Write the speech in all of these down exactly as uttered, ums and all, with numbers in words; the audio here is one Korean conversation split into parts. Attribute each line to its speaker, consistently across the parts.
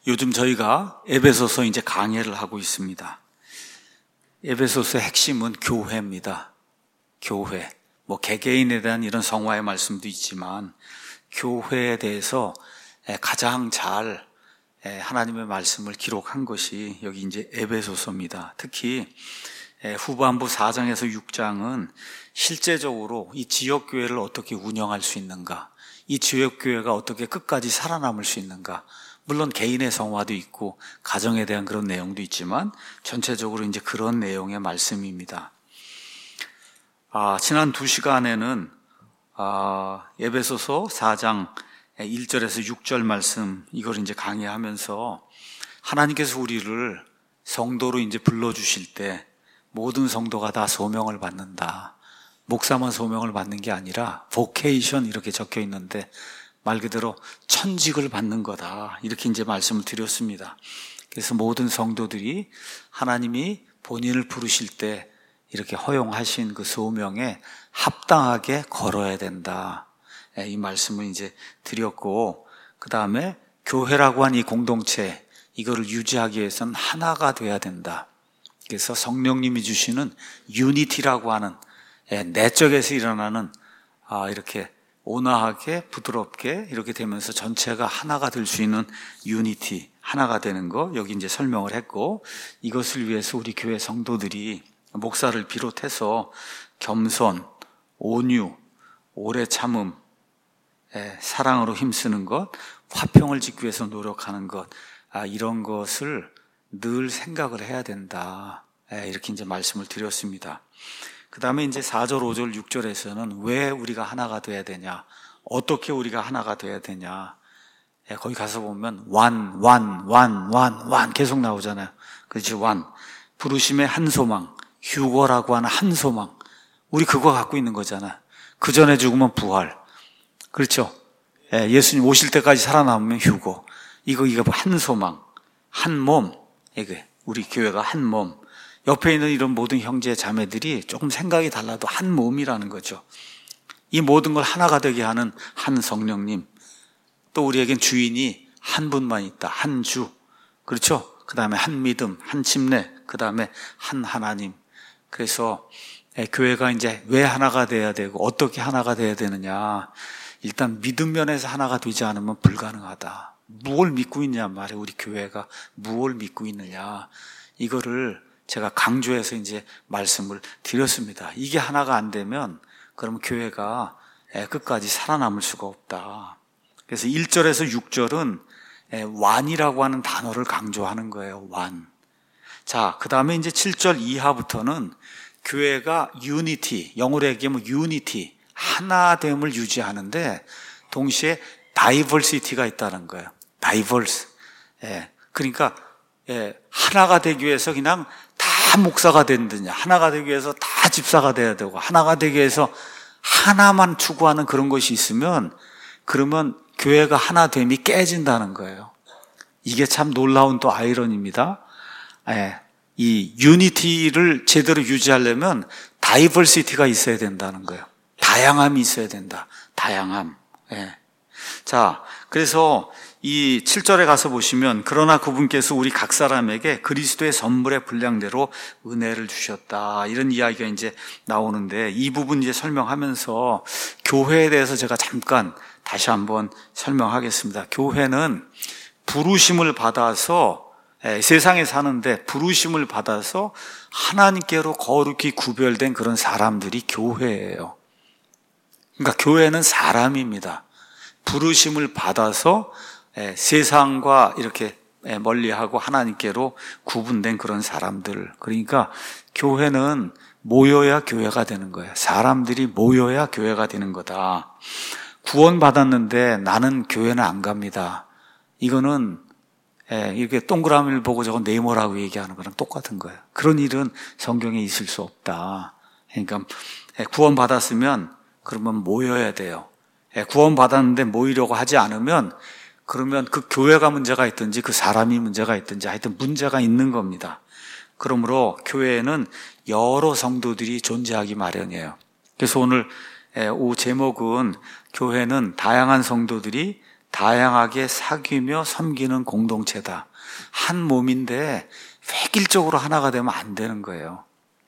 Speaker 1: 요즘 저희가 에베소서 이제 강해를 하고 있습니다. 에베소서의 핵심은 교회입니다. 교회. 뭐 개개인에 대한 이런 성화의 말씀도 있지만 교회에 대해서 가장 잘 하나님의 말씀을 기록한 것이 여기 이제 에베소서입니다. 특히 후반부 사 장에서 육 장은 실제적으로 이 지역교회를 어떻게 운영할 수 있는가, 이 지역교회가 어떻게 끝까지 살아남을 수 있는가, 물론 개인의 성화도 있고 가정에 대한 그런 내용도 있지만 전체적으로 이제 그런 내용의 말씀입니다. 아, 지난 두 시간에는 아, 에베소서 사 장 일 절에서 육 절 말씀 이걸 이제 강의하면서 하나님께서 우리를 성도로 이제 불러주실 때 모든 성도가 다 소명을 받는다. 목사만 소명을 받는 게 아니라 vocation 이렇게 적혀 있는데 말 그대로 천직을 받는 거다. 이렇게 이제 말씀을 드렸습니다. 그래서 모든 성도들이 하나님이 본인을 부르실 때 이렇게 허용하신 그 소명에 합당하게 걸어야 된다. 이 말씀을 이제 드렸고, 그 다음에 교회라고 한 이 공동체, 이거를 유지하기 위해서는 하나가 돼야 된다. 그래서 성령님이 주시는 유니티라고 하는 내적에서 일어나는 아, 이렇게 온화하게 부드럽게 이렇게 되면서 전체가 하나가 될 수 있는 유니티, 하나가 되는 거 여기 이제 설명을 했고, 이것을 위해서 우리 교회 성도들이 목사를 비롯해서 겸손, 온유, 오래 참음, 사랑으로 힘쓰는 것, 화평을 짓기 위해서 노력하는 것, 아, 이런 것을 늘 생각을 해야 된다. 이렇게 이제 말씀을 드렸습니다. 그 다음에 이제 사 절, 오 절, 육 절에서는 왜 우리가 하나가 돼야 되냐, 어떻게 우리가 하나가 돼야 되냐. 거기 가서 보면 완, 완, 완, 완, 완 계속 나오잖아요. 그렇지, 완. 부르심의 한 소망, 휴거라고 하는 한 소망. 우리 그거 갖고 있는 거잖아. 그 전에 죽으면 부활. 그렇죠? 예수님 오실 때까지 살아남으면 휴거. 이거, 이거 한 소망, 한 몸. 이게 우리 교회가 한 몸. 옆에 있는 이런 모든 형제 자매들이 조금 생각이 달라도 한 몸이라는 거죠. 이 모든 걸 하나가 되게 하는 한 성령님. 또 우리에겐 주인이 한 분만 있다. 한 주. 그렇죠? 그 다음에 한 믿음, 한 침례, 그 다음에 한 하나님. 그래서 교회가 이제 왜 하나가 돼야 되고 어떻게 하나가 돼야 되느냐. 일단 믿음 면에서 하나가 되지 않으면 불가능하다. 무엇을 믿고 있냐 말이에요. 우리 교회가 무엇을 믿고 있느냐. 이거를 제가 강조해서 이제 말씀을 드렸습니다. 이게 하나가 안 되면 그러면 교회가 끝까지 살아남을 수가 없다. 그래서 일 절에서 육 절은 완이라고 하는 단어를 강조하는 거예요. 완. 자, 그 다음에 이제 칠 절 이하부터는 교회가 유니티, 영어로 얘기하면 유니티, 하나됨을 유지하는데 동시에 다이버시티가 있다는 거예요. 다이버스. 예. 그러니까 예, 하나가 되기 위해서 그냥 다 목사가 된다냐, 하나가 되기 위해서 다 집사가 돼야 되고, 하나가 되기 위해서 하나만 추구하는 그런 것이 있으면 그러면 교회가 하나됨이 깨진다는 거예요. 이게 참 놀라운 또 아이러니입니다. 예, 이 유니티를 제대로 유지하려면 다이버시티가 있어야 된다는 거예요. 다양함이 있어야 된다. 다양함. 예. 자, 그래서 이 칠 절에 가서 보시면 그러나 그분께서 우리 각 사람에게 그리스도의 선물의 분량대로 은혜를 주셨다. 이런 이야기가 이제 나오는데 이 부분 이제 설명하면서 교회에 대해서 제가 잠깐 다시 한번 설명하겠습니다. 교회는 부르심을 받아서 세상에 사는데 부르심을 받아서 하나님께로 거룩히 구별된 그런 사람들이 교회예요. 그러니까 교회는 사람입니다. 부르심을 받아서 세상과 이렇게 멀리하고 하나님께로 구분된 그런 사람들. 그러니까 교회는 모여야 교회가 되는 거예요. 사람들이 모여야 교회가 되는 거다. 구원받았는데 나는 교회는 안 갑니다. 이거는 이렇게 동그라미를 보고 저건 네모라고 얘기하는 거랑 똑같은 거예요. 그런 일은 성경에 있을 수 없다. 그러니까 구원받았으면 그러면 모여야 돼요. 구원받았는데 모이려고 하지 않으면 그러면 그 교회가 문제가 있든지 그 사람이 문제가 있든지 하여튼 문제가 있는 겁니다. 그러므로 교회에는 여러 성도들이 존재하기 마련이에요. 그래서 오늘 오후 제목은 교회는 다양한 성도들이 다양하게 사귀며 섬기는 공동체다. 한 몸인데 획일적으로 하나가 되면 안 되는 거예요.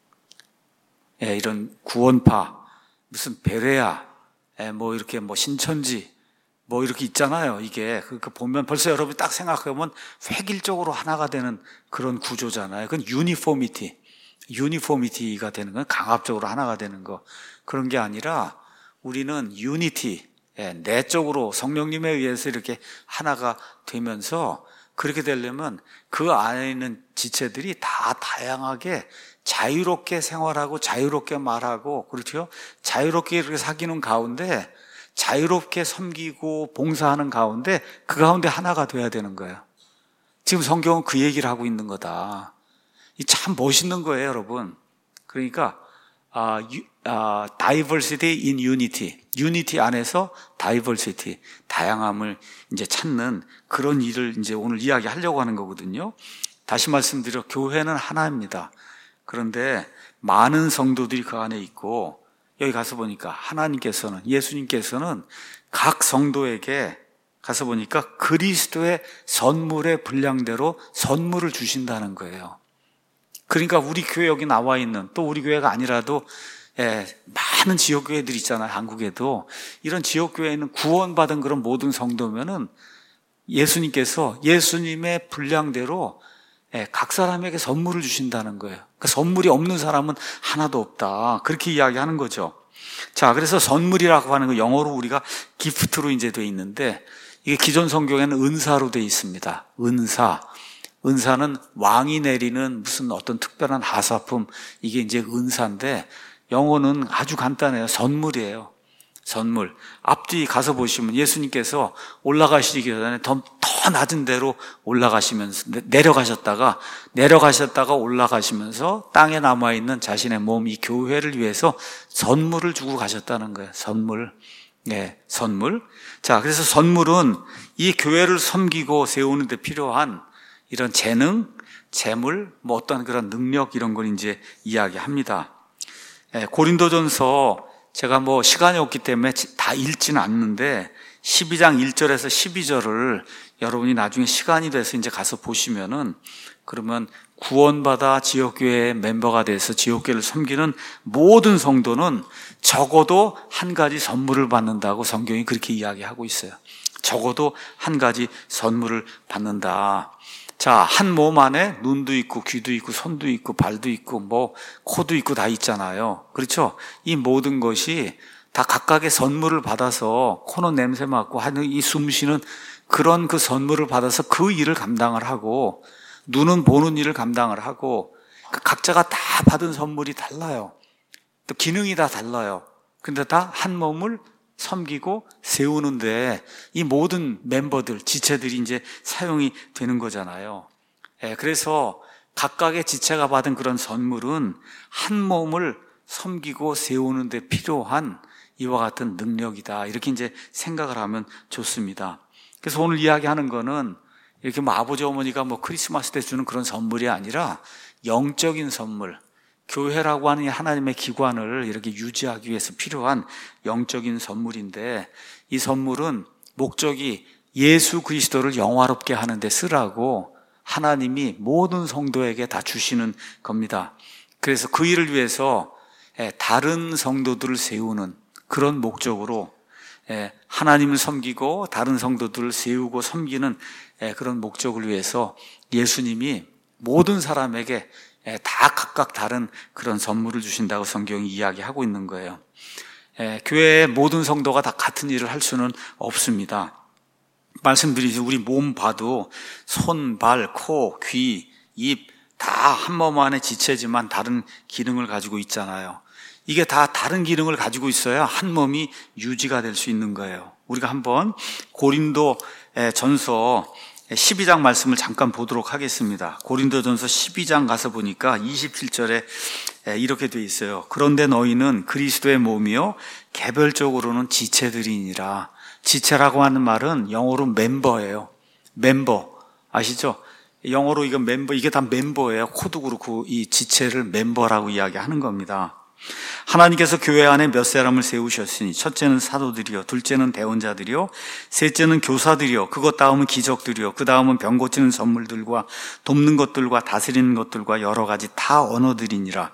Speaker 1: 예, 이런 구원파, 무슨 베레아, 예, 뭐 이렇게 뭐 신천지, 뭐 이렇게 있잖아요. 이게 그 보면 벌써 여러분이 딱 생각해보면 획일적으로 하나가 되는 그런 구조잖아요. 그건 유니포미티, 유니포미티가 되는 건 강압적으로 하나가 되는 거. 그런 게 아니라 우리는 유니티, 예, 내적으로 성령님에 의해서 이렇게 하나가 되면서 그렇게 되려면 그 안에 있는 지체들이 다 다양하게 자유롭게 생활하고 자유롭게 말하고, 그렇죠? 자유롭게 이렇게 사귀는 가운데 자유롭게 섬기고 봉사하는 가운데 그 가운데 하나가 돼야 되는 거예요. 지금 성경은 그 얘기를 하고 있는 거다. 이 참 멋있는 거예요, 여러분. 그러니까 아, 유, 아, diversity in unity, unity 안에서 diversity, 다양함을 이제 찾는 그런 일을 이제 오늘 이야기하려고 하는 거거든요. 다시 말씀드려, 교회는 하나입니다. 그런데 많은 성도들이 그 안에 있고, 여기 가서 보니까 하나님께서는, 예수님께서는 각 성도에게 가서 보니까 그리스도의 선물의 분량대로 선물을 주신다는 거예요. 그러니까 우리 교회 여기 나와 있는, 또 우리 교회가 아니라도 예, 많은 지역교회들 있잖아요. 한국에도 이런 지역교회에 있는 구원받은 그런 모든 성도면은 예수님께서 예수님의 분량대로 예, 각 사람에게 선물을 주신다는 거예요. 그러니까 선물이 없는 사람은 하나도 없다. 그렇게 이야기하는 거죠. 자, 그래서 선물이라고 하는 거 영어로 우리가 기프트로 이제 돼 있는데, 이게 기존 성경에는 은사로 돼 있습니다. 은사. 은사는 왕이 내리는 무슨 어떤 특별한 하사품, 이게 이제 은사인데, 영어는 아주 간단해요. 선물이에요. 선물. 앞뒤 가서 보시면 예수님께서 올라가시기 전에 더, 더 낮은 데로 올라가시면서, 내려가셨다가, 내려가셨다가 올라가시면서 땅에 남아있는 자신의 몸, 이 교회를 위해서 선물을 주고 가셨다는 거예요. 선물. 네, 선물. 자, 그래서 선물은 이 교회를 섬기고 세우는 데 필요한 이런 재능, 재물, 뭐 어떤 그런 능력, 이런 걸 이제 이야기합니다. 예, 고린도전서 제가 뭐 시간이 없기 때문에 다 읽지는 않는데 십이 장 일 절에서 십이 절을 여러분이 나중에 시간이 돼서 이제 가서 보시면은, 그러면 구원받아 지역교회의 멤버가 돼서 지역교회를 섬기는 모든 성도는 적어도 한 가지 선물을 받는다고 성경이 그렇게 이야기하고 있어요. 적어도 한 가지 선물을 받는다. 자, 한 몸 안에 눈도 있고 귀도 있고 손도 있고 발도 있고 뭐 코도 있고 다 있잖아요. 그렇죠? 이 모든 것이 다 각각의 선물을 받아서 코는 냄새 맡고 하는 이 숨쉬는 그런 그 선물을 받아서 그 일을 감당을 하고, 눈은 보는 일을 감당을 하고, 각자가 다 받은 선물이 달라요. 또 기능이 다 달라요. 근데 다 한 몸을 섬기고 세우는데 이 모든 멤버들, 지체들이 이제 사용이 되는 거잖아요. 예, 그래서 각각의 지체가 받은 그런 선물은 한 몸을 섬기고 세우는 데 필요한 이와 같은 능력이다. 이렇게 이제 생각을 하면 좋습니다. 그래서 오늘 이야기하는 거는 이렇게 뭐 아버지 어머니가 뭐 크리스마스 때 주는 그런 선물이 아니라 영적인 선물, 교회라고 하는 하나님의 기관을 이렇게 유지하기 위해서 필요한 영적인 선물인데, 이 선물은 목적이 예수 그리스도를 영화롭게 하는 데 쓰라고 하나님이 모든 성도에게 다 주시는 겁니다. 그래서 그 일을 위해서 다른 성도들을 세우는 그런 목적으로, 하나님을 섬기고 다른 성도들을 세우고 섬기는 그런 목적을 위해서 예수님이 모든 사람에게 다 각각 다른 그런 선물을 주신다고 성경이 이야기하고 있는 거예요. 교회의 모든 성도가 다 같은 일을 할 수는 없습니다. 말씀드리죠. 우리 몸 봐도 손, 발, 코, 귀, 입 다 한 몸 안에 지체지만 다른 기능을 가지고 있잖아요. 이게 다 다른 기능을 가지고 있어야 한 몸이 유지가 될 수 있는 거예요. 우리가 한번 고린도 전서 십이 장 말씀을 잠깐 보도록 하겠습니다. 고린도전서 십이 장 가서 보니까 이십칠 절에 이렇게 돼 있어요. 그런데 너희는 그리스도의 몸이요 개별적으로는 지체들이니라. 지체라고 하는 말은 영어로 멤버예요. 멤버. 아시죠? 영어로 이건 멤버, 이게 다 멤버예요. 코도 그렇고 이 지체를 멤버라고 이야기하는 겁니다. 하나님께서 교회 안에 몇 사람을 세우셨으니 첫째는 사도들이요, 둘째는 대언자들이요, 셋째는 교사들이요, 그것 다음은 기적들이요, 그 다음은 병 고치는 선물들과 돕는 것들과 다스리는 것들과 여러 가지 다 언어들이니라.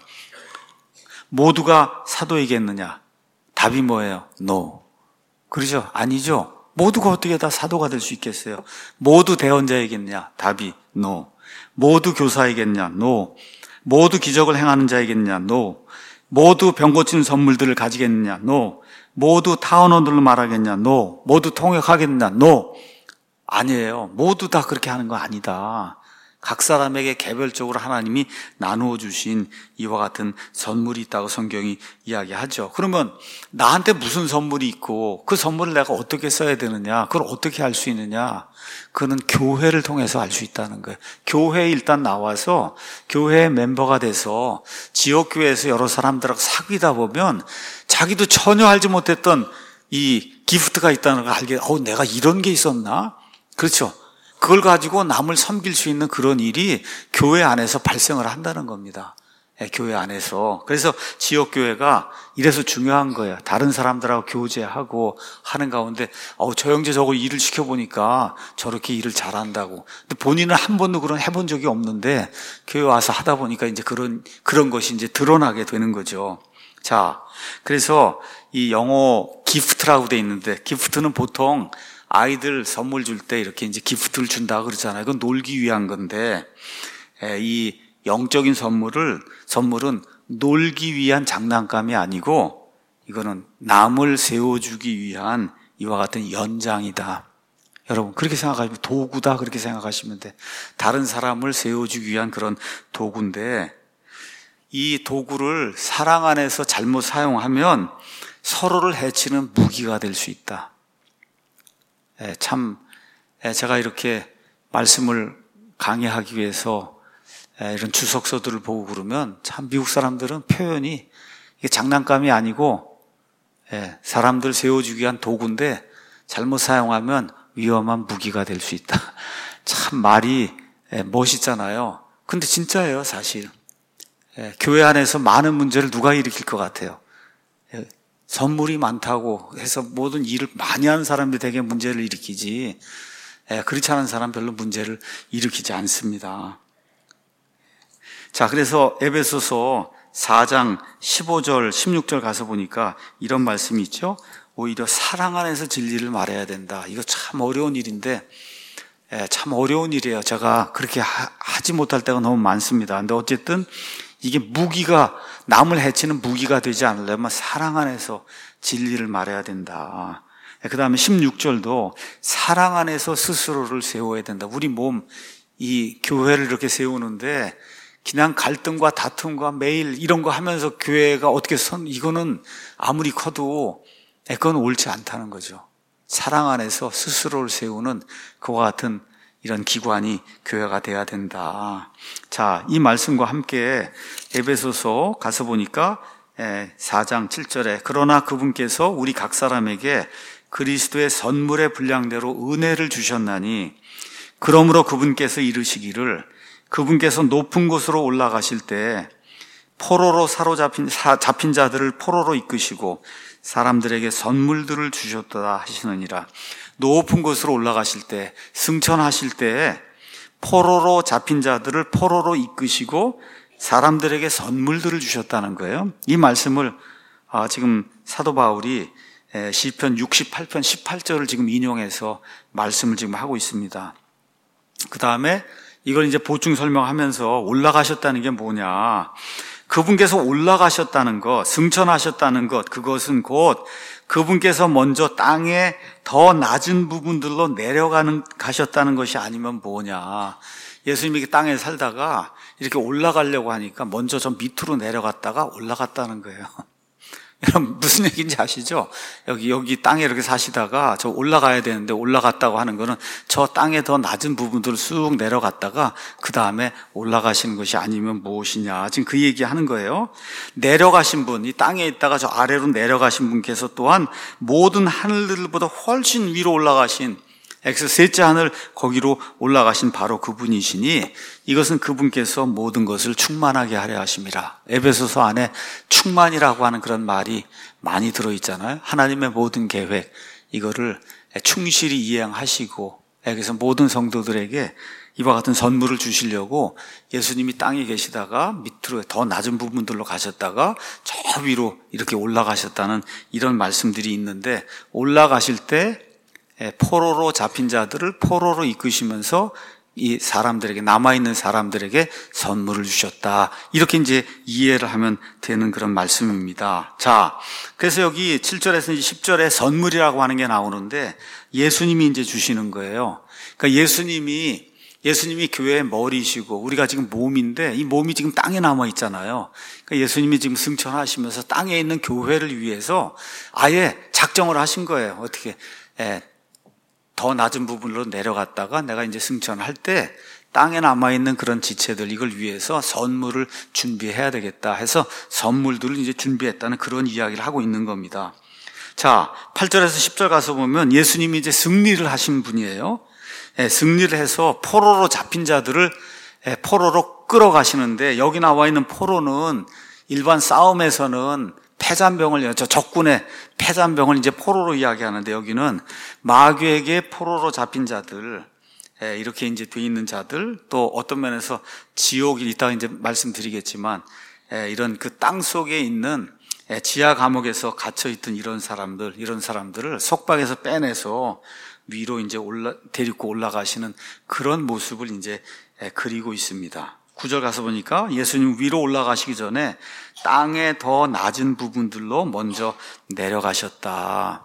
Speaker 1: 모두가 사도이겠느냐? 답이 뭐예요? No. 그러죠? 아니죠. 모두가 어떻게 다 사도가 될 수 있겠어요? 모두 대언자이겠냐? 답이 No. 모두 교사이겠냐? No. 모두 기적을 행하는 자이겠냐? No. 모두 병 고치는 선물들을 가지겠느냐? No. 모두 타 언어들로 말하겠냐? No. 모두 통역하겠느냐? No. 아니에요. 모두 다 그렇게 하는 거 아니다. 각 사람에게 개별적으로 하나님이 나누어 주신 이와 같은 선물이 있다고 성경이 이야기하죠. 그러면 나한테 무슨 선물이 있고 그 선물을 내가 어떻게 써야 되느냐, 그걸 어떻게 알 수 있느냐, 그거는 교회를 통해서 알 수 있다는 거예요. 교회에 일단 나와서 교회 멤버가 돼서 지역교회에서 여러 사람들하고 사귀다 보면 자기도 전혀 알지 못했던 이 기프트가 있다는 걸 알게, 어, 내가 이런 게 있었나? 그렇죠. 그걸 가지고 남을 섬길 수 있는 그런 일이 교회 안에서 발생을 한다는 겁니다. 네, 교회 안에서. 그래서 지역교회가 이래서 중요한 거예요. 다른 사람들하고 교제하고 하는 가운데, 어, 저 형제 저거 일을 시켜보니까 저렇게 일을 잘한다고. 근데 본인은 한 번도 그런 해본 적이 없는데 교회 와서 하다 보니까 이제 그런, 그런 것이 이제 드러나게 되는 거죠. 자, 그래서 이 영어 기프트라고 돼 있는데, 기프트는 보통 아이들 선물 줄 때 이렇게 이제 기프트를 준다 그러잖아요. 그건 놀기 위한 건데, 이 영적인 선물을, 선물은 놀기 위한 장난감이 아니고, 이거는 남을 세워주기 위한 이와 같은 연장이다. 여러분, 그렇게 생각하시면, 도구다, 그렇게 생각하시면 돼. 다른 사람을 세워주기 위한 그런 도구인데, 이 도구를 사랑 안에서 잘못 사용하면 서로를 해치는 무기가 될 수 있다. 예, 참, 예, 제가 이렇게 말씀을 강의하기 위해서 예, 이런 주석서들을 보고 그러면 참 미국 사람들은 표현이 이게 장난감이 아니고 예, 사람들 세워주기 위한 도구인데 잘못 사용하면 위험한 무기가 될 수 있다. 참 말이 예, 멋있잖아요. 근데 진짜예요, 사실. 예, 교회 안에서 많은 문제를 누가 일으킬 것 같아요? 예, 선물이 많다고 해서 모든 일을 많이 하는 사람들이 되게 문제를 일으키지, 예, 그렇지 않은 사람 별로 문제를 일으키지 않습니다. 자, 그래서 에베소서 사 장 십오 절, 십육 절 가서 보니까 이런 말씀이 있죠. 오히려 사랑 안에서 진리를 말해야 된다. 이거 참 어려운 일인데, 예, 참 어려운 일이에요. 제가 그렇게 하, 하지 못할 때가 너무 많습니다. 근데 어쨌든 이게 무기가, 남을 해치는 무기가 되지 않으려면 사랑 안에서 진리를 말해야 된다. 그 다음에 십육 절도 사랑 안에서 스스로를 세워야 된다. 우리 몸, 이 교회를 이렇게 세우는데 그냥 갈등과 다툼과 매일 이런 거 하면서 교회가 어떻게 선, 이거는 아무리 커도 그건 옳지 않다는 거죠. 사랑 안에서 스스로를 세우는 그와 같은 이런 기관이 교회가 돼야 된다. 자, 이 말씀과 함께 에베소서 가서 보니까 사 장 칠 절에 그러나 그분께서 우리 각 사람에게 그리스도의 선물의 분량대로 은혜를 주셨나니 그러므로 그분께서 이르시기를 그분께서 높은 곳으로 올라가실 때 포로로 사로잡힌 사, 잡힌 자들을 포로로 이끄시고 사람들에게 선물들을 주셨다 하시느니라. 높은 곳으로 올라가실 때, 승천하실 때 포로로 잡힌 자들을 포로로 이끄시고 사람들에게 선물들을 주셨다는 거예요. 이 말씀을 아, 지금 사도 바울이 시편 육십팔 편 십팔 절을 지금 인용해서 말씀을 지금 하고 있습니다. 그 다음에 이걸 이제 보충 설명하면서 올라가셨다는 게 뭐냐. 그분께서 올라가셨다는 것, 승천하셨다는 것, 그것은 곧 그분께서 먼저 땅에 더 낮은 부분들로 내려가는, 가셨다는 것이 아니면 뭐냐. 예수님이 땅에 살다가 이렇게 올라가려고 하니까 먼저 저 밑으로 내려갔다가 올라갔다는 거예요. 여러분, 무슨 얘기인지 아시죠? 여기, 여기 땅에 이렇게 사시다가 저 올라가야 되는데 올라갔다고 하는 거는 저 땅에 더 낮은 부분들을 쑥 내려갔다가 그 다음에 올라가시는 것이 아니면 무엇이냐. 지금 그 얘기 하는 거예요. 내려가신 분, 이 땅에 있다가 저 아래로 내려가신 분께서 또한 모든 하늘들보다 훨씬 위로 올라가신 그래서 셋째 하늘 거기로 올라가신 바로 그분이시니 이것은 그분께서 모든 것을 충만하게 하려 하심이라. 에베소서 안에 충만이라고 하는 그런 말이 많이 들어있잖아요. 하나님의 모든 계획, 이거를 충실히 이행하시고, 그래서 모든 성도들에게 이와 같은 선물을 주시려고 예수님이 땅에 계시다가 밑으로 더 낮은 부분들로 가셨다가 저 위로 이렇게 올라가셨다는 이런 말씀들이 있는데, 올라가실 때 포로로 잡힌 자들을 포로로 이끄시면서 이 사람들에게, 남아있는 사람들에게 선물을 주셨다. 이렇게 이제 이해를 하면 되는 그런 말씀입니다. 자, 그래서 여기 칠 절에서 십 절에 선물이라고 하는 게 나오는데 예수님이 이제 주시는 거예요. 그러니까 예수님이, 예수님이 교회의 머리시고 우리가 지금 몸인데 이 몸이 지금 땅에 남아 있잖아요. 그러니까 예수님이 지금 승천하시면서 땅에 있는 교회를 위해서 아예 작정을 하신 거예요. 어떻게, 예. 더 낮은 부분으로 내려갔다가 내가 이제 승천할 때 땅에 남아있는 그런 지체들, 이걸 위해서 선물을 준비해야 되겠다 해서 선물들을 이제 준비했다는 그런 이야기를 하고 있는 겁니다. 자, 팔 절에서 십 절 가서 보면 예수님이 이제 승리를 하신 분이에요. 예, 승리를 해서 포로로 잡힌 자들을 예, 포로로 끌어가시는데, 여기 나와 있는 포로는 일반 싸움에서는 패잔병을, 저 적군의 패잔병을 이제 포로로 이야기하는데, 여기는 마귀에게 포로로 잡힌 자들, 이렇게 이제 돼 있는 자들, 또 어떤 면에서 지옥이 이따가 이제 말씀드리겠지만, 이런 그 땅 속에 있는 지하 감옥에서 갇혀있던 이런 사람들, 이런 사람들을 속박에서 빼내서 위로 이제 올라, 데리고 올라가시는 그런 모습을 이제 그리고 있습니다. 구 절 가서 보니까 예수님 위로 올라가시기 전에 땅의 더 낮은 부분들로 먼저 내려가셨다.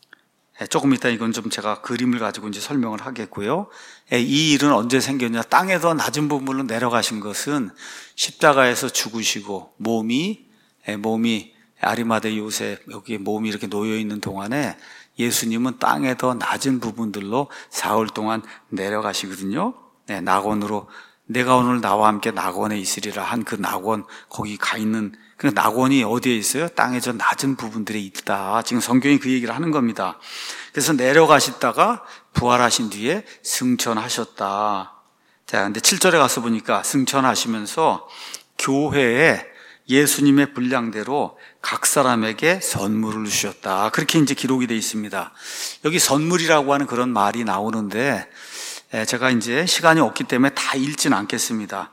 Speaker 1: 조금 이따 이건 좀 제가 그림을 가지고 이제 설명을 하겠고요. 이 일은 언제 생겼냐? 땅의 더 낮은 부분으로 내려가신 것은 십자가에서 죽으시고 몸이, 몸이 아리마대 요셉, 여기에 몸이 이렇게 놓여 있는 동안에 예수님은 땅의 더 낮은 부분들로 사흘 동안 내려가시거든요. 네, 낙원으로, 내가 오늘 나와 함께 낙원에 있으리라 한 그 낙원, 거기 가 있는 그 낙원이 어디에 있어요? 땅의 저 낮은 부분들에 있다. 지금 성경이 그 얘기를 하는 겁니다. 그래서 내려가시다가 부활하신 뒤에 승천하셨다. 자, 근데 칠 절에 가서 보니까 승천하시면서 교회에 예수님의 분량대로 각 사람에게 선물을 주셨다. 그렇게 이제 기록이 되어 있습니다. 여기 선물이라고 하는 그런 말이 나오는데, 제가 이제 시간이 없기 때문에 다 읽지는 않겠습니다.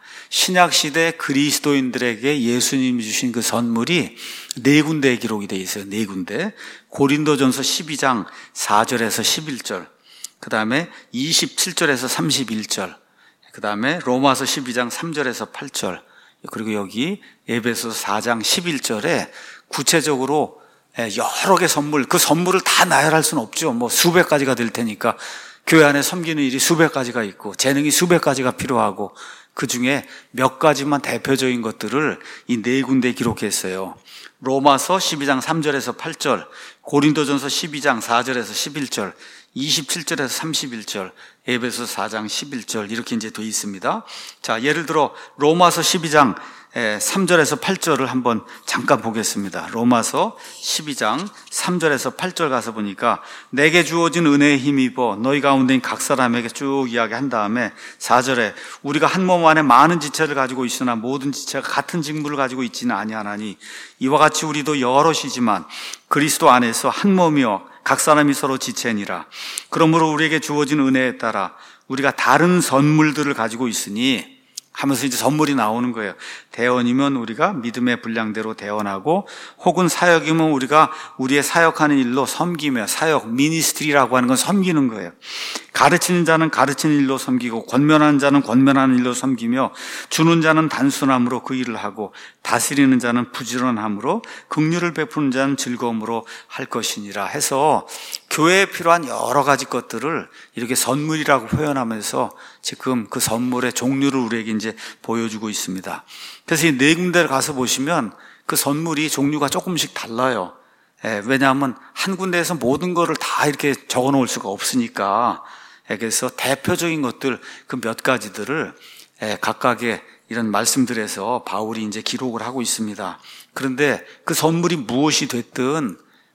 Speaker 1: 신약시대 그리스도인들에게 예수님이 주신 그 선물이 네 군데에 기록이 되어 있어요. 네 군데. 고린도전서 십이 장 사 절에서 십일 절, 그 다음에 이십칠 절에서 삼십일 절, 그 다음에 로마서 십이 장 삼 절에서 팔 절, 그리고 여기 에베소서 사 장 십일 절에 구체적으로 여러 개 선물, 그 선물을 다 나열할 수는 없죠. 뭐 수백 가지가 될 테니까. 교회 안에 섬기는 일이 수백 가지가 있고 재능이 수백 가지가 필요하고, 그 중에 몇 가지만 대표적인 것들을 이 네 군데에 기록했어요. 로마서 십이 장 삼 절에서 팔 절, 고린도전서 십이 장 사 절에서 십일 절, 이십칠 절에서 삼십일 절, 에베소 사 장 십일 절, 이렇게 이제 돼 있습니다. 자, 예를 들어 로마서 십이 장 삼 절에서 팔 절을 한번 잠깐 보겠습니다. 로마서 십이 장 삼 절에서 팔 절 가서 보니까 내게 주어진 은혜에 힘입어 너희 가운데인 각 사람에게 쭉 이야기한 다음에 사 절에 우리가 한 몸 안에 많은 지체를 가지고 있으나 모든 지체가 같은 직무를 가지고 있지는 아니하나니 이와 같이 우리도 여럿이지만 그리스도 안에서 한 몸이요 각 사람이 서로 지체니라. 그러므로 우리에게 주어진 은혜에 따라 우리가 다른 선물들을 가지고 있으니 하면서 이제 선물이 나오는 거예요. 대원이면 우리가 믿음의 분량대로 대원하고, 혹은 사역이면 우리가 우리의 사역하는 일로 섬기며, 사역, 미니스트리라고 하는 건 섬기는 거예요. 가르치는 자는 가르치는 일로 섬기고, 권면하는 자는 권면하는 일로 섬기며, 주는 자는 단순함으로 그 일을 하고, 다스리는 자는 부지런함으로, 긍휼을 베푸는 자는 즐거움으로 할 것이니라 해서 교회에 필요한 여러 가지 것들을 이렇게 선물이라고 표현하면서 지금 그 선물의 종류를 우리에게 이제 보여주고 있습니다. 그래서 이 네 군데를 가서 보시면 그 선물이 종류가 조금씩 달라요. 예, 왜냐하면 한 군데에서 모든 거를 다 이렇게 적어 놓을 수가 없으니까. 예, 그래서 대표적인 것들, 그 몇 가지들을 예, 각각의 이런 말씀들에서 바울이 이제 기록을 하고 있습니다. 그런데 그 선물이 무엇이 됐든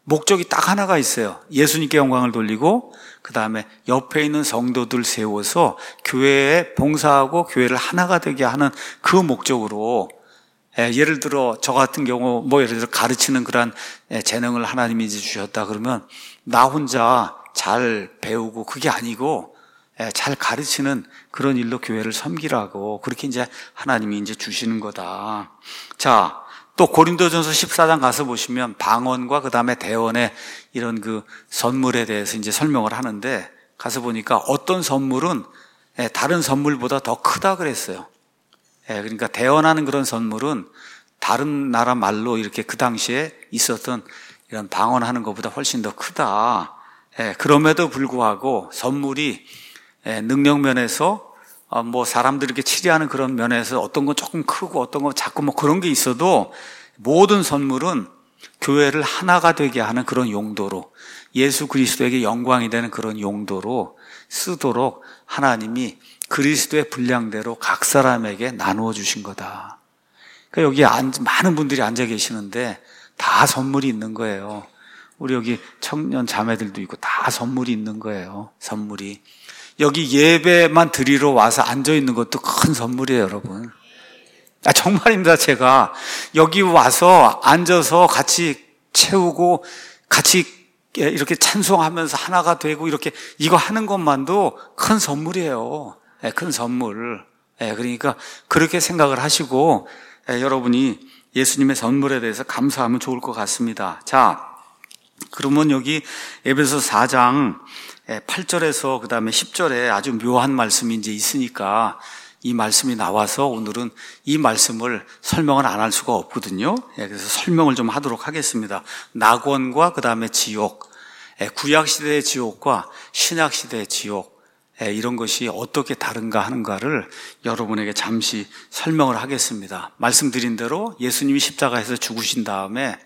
Speaker 1: 목적이 딱 하나가 있어요. 예수님께 영광을 돌리고 그 다음에 옆에 있는 성도들 세워서 교회에 봉사하고 교회를 하나가 되게 하는 그 목적으로, 예, 예를 들어 저 같은 경우 뭐 예를 들어 가르치는 그런 재능을 하나님이 이제 주셨다 그러면 나 혼자 잘 배우고 그게 아니고, 예, 잘 가르치는 그런 일로 교회를 섬기라고 그렇게 이제 하나님이 이제 주시는 거다. 자, 또 고린도전서 십사 장 가서 보시면 방언과 그 다음에 대언의 이런 그 선물에 대해서 이제 설명을 하는데, 가서 보니까 어떤 선물은 다른 선물보다 더 크다 그랬어요. 그러니까 대언하는 그런 선물은 다른 나라 말로 이렇게 그 당시에 있었던 이런 방언하는 것보다 훨씬 더 크다. 그럼에도 불구하고 선물이 능력 면에서 뭐 사람들이 이렇게 치리하는 그런 면에서 어떤 건 조금 크고 어떤 건 작고 뭐 그런 게 있어도 모든 선물은 교회를 하나가 되게 하는 그런 용도로, 예수 그리스도에게 영광이 되는 그런 용도로 쓰도록 하나님이 그리스도의 분량대로 각 사람에게 나누어 주신 거다. 그러니까 여기 앉, 많은 분들이 앉아 계시는데 다 선물이 있는 거예요. 우리 여기 청년 자매들도 있고 다 선물이 있는 거예요. 선물이. 여기 예배만 드리러 와서 앉아있는 것도 큰 선물이에요, 여러분. 아, 정말입니다. 제가 여기 와서 앉아서 같이 채우고 같이 이렇게 찬송하면서 하나가 되고 이렇게 이거 하는 것만도 큰 선물이에요. 네, 큰 선물. 네, 그러니까 그렇게 생각을 하시고, 네, 여러분이 예수님의 선물에 대해서 감사하면 좋을 것 같습니다. 자, 그러면 여기 에베소 사 장 팔 절에서 그 다음에 십 절에 아주 묘한 말씀이 이제 있으니까 이 말씀이 나와서 오늘은 이 말씀을 설명을 안 할 수가 없거든요. 그래서 설명을 좀 하도록 하겠습니다. 낙원과 그 다음에 지옥, 구약시대의 지옥과 신약시대의 지옥, 이런 것이 어떻게 다른가 하는가를 여러분에게 잠시 설명을 하겠습니다. 말씀드린 대로 예수님이 십자가에서 죽으신 다음에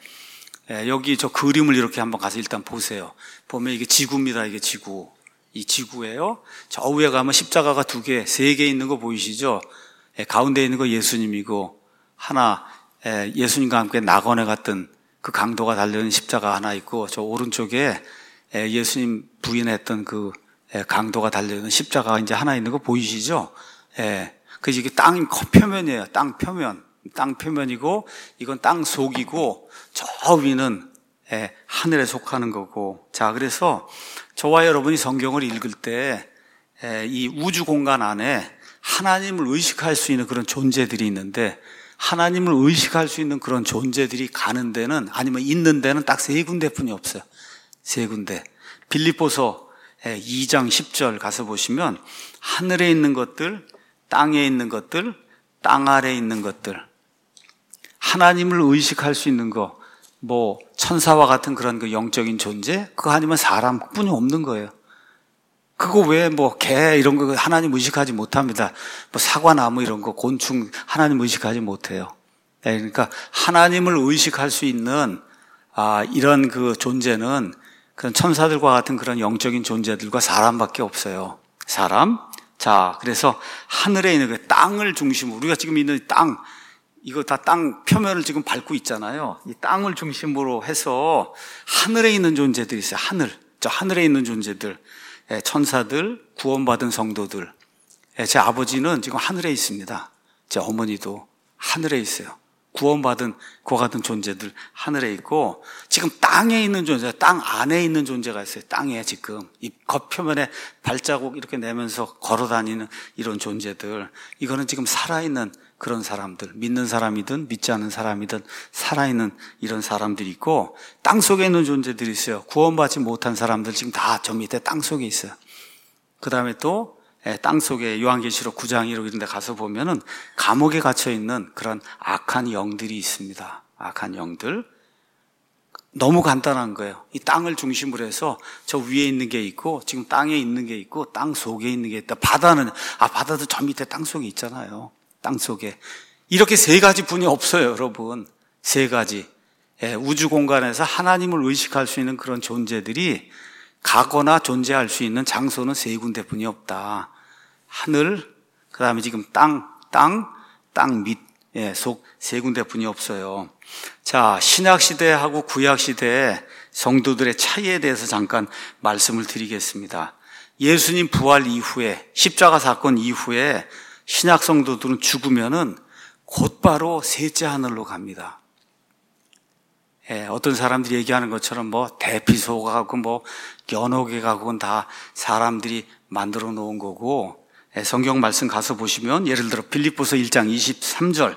Speaker 1: 여기 저 그림을 이렇게 한번 가서 일단 보세요. 보면 이게 지구입니다. 이게 지구. 이 지구예요. 저 위에 가면 십자가가 두 개, 세 개 있는 거 보이시죠? 가운데 있는 거 예수님이고, 하나 예수님과 함께 낙원에 갔던 그 강도가 달려있는 십자가 하나 있고, 저 오른쪽에 예수님 부인했던 그 강도가 달려있는 십자가가 이제 하나 있는 거 보이시죠? 그래서 이게 땅 표면이에요. 땅 표면. 땅 표면이고, 이건 땅 속이고, 저 위는 하늘에 속하는 거고. 자, 그래서 저와 여러분이 성경을 읽을 때 이 우주 공간 안에 하나님을 의식할 수 있는 그런 존재들이 있는데, 하나님을 의식할 수 있는 그런 존재들이 가는 데는, 아니면 있는 데는 딱 세 군데뿐이 없어요. 세 군데. 빌립보서 이 장 십 절 가서 보시면 하늘에 있는 것들, 땅에 있는 것들, 땅 아래에 있는 것들, 하나님을 의식할 수 있는 거, 뭐 천사와 같은 그런 그 영적인 존재, 그거 아니면 사람뿐이 없는 거예요. 그거 왜 뭐 개 이런 거 하나님 의식하지 못합니다. 뭐 사과나무 이런 거 곤충 하나님 의식하지 못해요. 그러니까 하나님을 의식할 수 있는 아 이런 그 존재는 그런 천사들과 같은 그런 영적인 존재들과 사람밖에 없어요. 사람. 자, 그래서 하늘에 있는 그 땅을 중심으로, 우리가 지금 있는 땅, 이거 다 땅 표면을 지금 밟고 있잖아요. 이 땅을 중심으로 해서 하늘에 있는 존재들이 있어요. 하늘. 저 하늘에 있는 존재들. 천사들, 구원받은 성도들. 제 아버지는 지금 하늘에 있습니다. 제 어머니도 하늘에 있어요. 구원받은 그와 같은 존재들 하늘에 있고, 지금 땅에 있는 존재, 땅 안에 있는 존재가 있어요. 땅에 지금 이 겉표면에 발자국 이렇게 내면서 걸어다니는 이런 존재들, 이거는 지금 살아있는 그런 사람들, 믿는 사람이든 믿지 않는 사람이든 살아있는 이런 사람들이 있고, 땅 속에 있는 존재들이 있어요. 구원받지 못한 사람들 지금 다 저 밑에 땅 속에 있어요. 그 다음에 또 땅 속에 요한계시록 구 장 이런 데 가서 보면은 감옥에 갇혀 있는 그런 악한 영들이 있습니다. 악한 영들. 너무 간단한 거예요. 이 땅을 중심으로 해서 저 위에 있는 게 있고, 지금 땅에 있는 게 있고, 땅 속에 있는 게 있다. 바다는, 아, 바다도 저 밑에 땅 속에 있잖아요. 땅 속에. 이렇게 세 가지 분이 없어요, 여러분. 세 가지. 예, 우주 공간에서 하나님을 의식할 수 있는 그런 존재들이 가거나 존재할 수 있는 장소는 세 군데뿐이 없다. 하늘, 그 다음에 지금 땅, 땅, 땅 밑, 예, 속 세 군데뿐이 없어요. 자, 신약시대하고 구약시대에 성도들의 차이에 대해서 잠깐 말씀을 드리겠습니다. 예수님 부활 이후에, 십자가 사건 이후에 신약 성도들은 죽으면은 곧바로 셋째 하늘로 갑니다. 예, 어떤 사람들이 얘기하는 것처럼 뭐 대피소가 가고 뭐 연옥에 가고는 다 사람들이 만들어 놓은 거고, 예, 성경 말씀 가서 보시면 예를 들어 빌립보서 일 장 이십삼 절,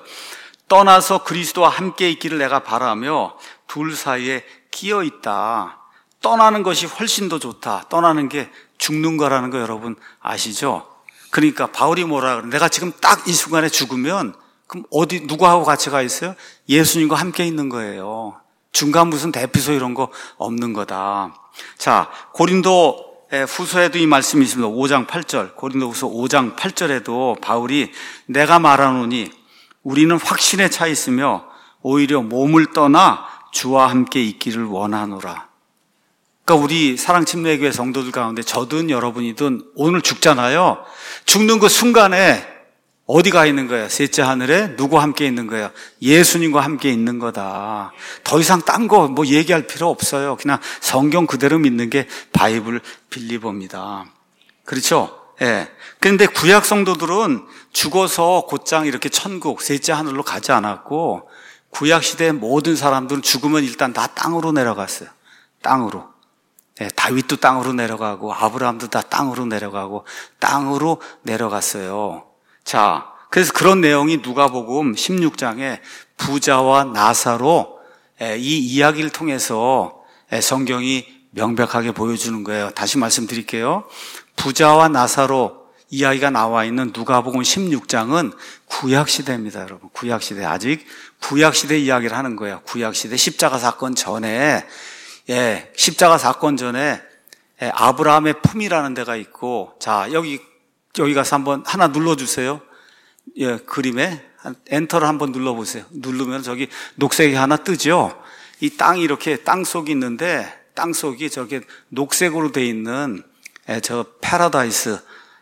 Speaker 1: 떠나서 그리스도와 함께 있기를 내가 바라며 둘 사이에 끼어 있다. 떠나는 것이 훨씬 더 좋다. 떠나는 게 죽는 거라는 거 여러분 아시죠? 그러니까 바울이 뭐라 그래? 내가 지금 딱 이 순간에 죽으면 그럼 어디 누구하고 같이 가 있어요? 예수님과 함께 있는 거예요. 중간 무슨 대피소 이런 거 없는 거다. 자, 고린도 후서에도 이 말씀이 있습니다. 오 장 팔 절, 고린도 후서 오 장 팔 절에도 바울이 내가 말하노니 우리는 확신에 차 있으며 오히려 몸을 떠나 주와 함께 있기를 원하노라. 그러니까 우리 사랑침례교회 성도들 가운데 저든 여러분이든 오늘 죽잖아요. 죽는 그 순간에 어디 가 있는 거예요? 셋째 하늘에 누구와 함께 있는 거예요? 예수님과 함께 있는 거다. 더 이상 딴 거 뭐 얘기할 필요 없어요. 그냥 성경 그대로 믿는 게 바이블 빌리버입니다. 그렇죠? 예. 그런데 구약 성도들은 죽어서 곧장 이렇게 천국, 셋째 하늘로 가지 않았고, 구약 시대의 모든 사람들은 죽으면 일단 다 땅으로 내려갔어요. 땅으로. 예, 다윗도 땅으로 내려가고, 아브라함도 다 땅으로 내려가고, 땅으로 내려갔어요. 자, 그래서 그런 내용이 누가복음 십육 장에 부자와 나사로 이 이야기를 통해서 성경이 명백하게 보여주는 거예요. 다시 말씀드릴게요. 부자와 나사로 이야기가 나와 있는 누가복음 십육 장은 구약시대입니다, 여러분. 구약시대. 아직 구약시대 이야기를 하는 거예요. 구약시대 십자가 사건 전에, 예, 십자가 사건 전에 예, 아브라함의 품이라는 데가 있고, 자, 여기 여기 가서 한번 하나 눌러주세요. 예, 그림에 엔터를 한번 눌러보세요. 누르면 저기 녹색이 하나 뜨죠. 이 땅이 이렇게 땅속이 있는데 땅속이 저렇게 녹색으로 돼 있는 예, 저 패러다이스,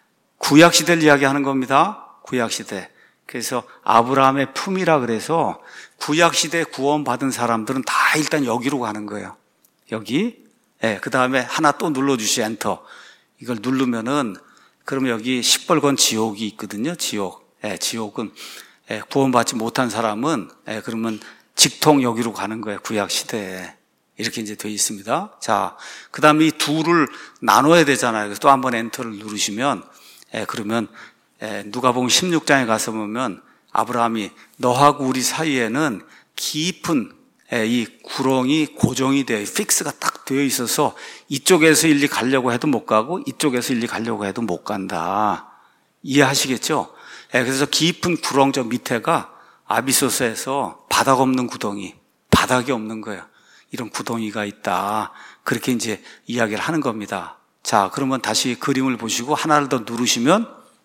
Speaker 1: 구약시대를 이야기하는 겁니다. 구약시대. 그래서 아브라함의 품이라 그래서 구약시대 구원받은 사람들은 다 일단 여기로 가는 거예요. 여기. 예, 그 다음에 하나 또 눌러주시 엔터. 이걸 누르면은 그러면 여기 시뻘건 지옥이 있거든요. 지옥. 예, 지옥은 예, 구원받지 못한 사람은 예, 그러면 직통 여기로 가는 거예요. 구약 시대에 이렇게 이제 되어 있습니다. 자, 그다음에 이 둘을 나눠야 되잖아요. 그래서 또 한번 엔터를 누르시면 예, 그러면 예, 누가복음 십육 장에 가서 보면 아브라함이 너하고 우리 사이에는 깊은 예, 이 구렁이 고정이 되어 픽스가 딱 되어 있어서 이쪽에서 일리 가려고 해도 못 가고 이쪽에서 일리 가려고 해도 못 간다. 이해하시겠죠? 예, 그래서 깊은 구렁 저 밑에가 아비소스에서 바닥 없는 구덩이, 바닥이 없는 거예요. 이런 구덩이가 있다. 그렇게 이제 이야기를 하는 겁니다. 자, 그러면 다시 그림을 보시고 하나를 더 누르시면,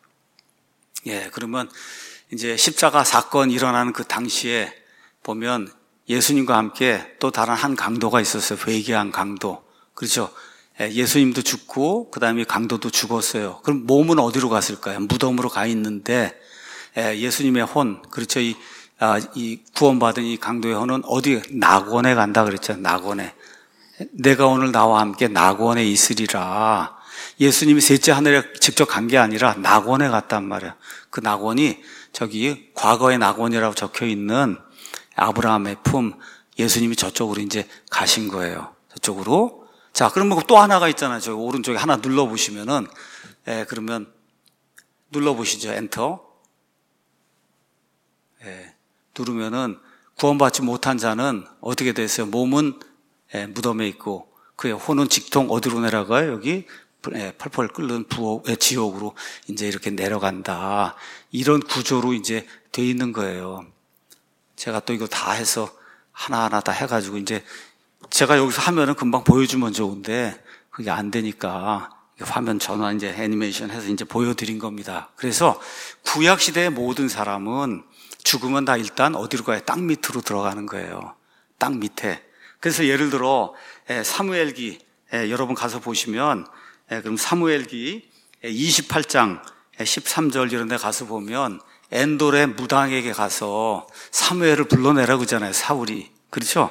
Speaker 1: 예, 그러면 이제 십자가 사건 일어나는 그 당시에 보면 예수님과 함께 또 다른 한 강도가 있었어요. 회개한 강도. 그렇죠? 예수님도 죽고 그 다음에 강도도 죽었어요. 그럼 몸은 어디로 갔을까요? 무덤으로 가 있는데 예수님의 혼, 그렇죠? 이, 아, 이 구원받은 이 강도의 혼은 어디? 낙원에 간다 그랬죠. 낙원에. 내가 오늘 나와 함께 낙원에 있으리라. 예수님이 셋째 하늘에 직접 간 게 아니라 낙원에 갔단 말이에요. 그 낙원이 저기 과거의 낙원이라고 적혀 있는 아브라함의 품, 예수님이 저쪽으로 이제 가신 거예요. 저쪽으로. 자, 그러면 또 하나가 있잖아요. 저기 오른쪽에 하나 눌러보시면은, 예, 그러면 눌러보시죠. 엔터. 예, 누르면은 구원받지 못한 자는 어떻게 됐어요? 몸은 예, 무덤에 있고 그의 혼은 직통 어디로 내려가요? 여기 예, 펄펄 끓는 부엌, 예, 지옥으로 이제 이렇게 내려간다. 이런 구조로 이제 돼 있는 거예요. 제가 또 이거 다 해서 하나하나 다 해가지고 이제 제가 여기서 하면은 금방 보여주면 좋은데 그게 안 되니까 화면 전환 이제 애니메이션 해서 이제 보여드린 겁니다. 그래서 구약 시대의 모든 사람은 죽으면 다 일단 어디로 가요? 땅 밑으로 들어가는 거예요. 땅 밑에. 그래서 예를 들어 사무엘기 여러분 가서 보시면 그럼 사무엘기 이십팔 장 십삼 절 이런 데 가서 보면 엔돌의 무당에게 가서 사무엘을 불러내라고 하잖아요. 사울이. 그렇죠?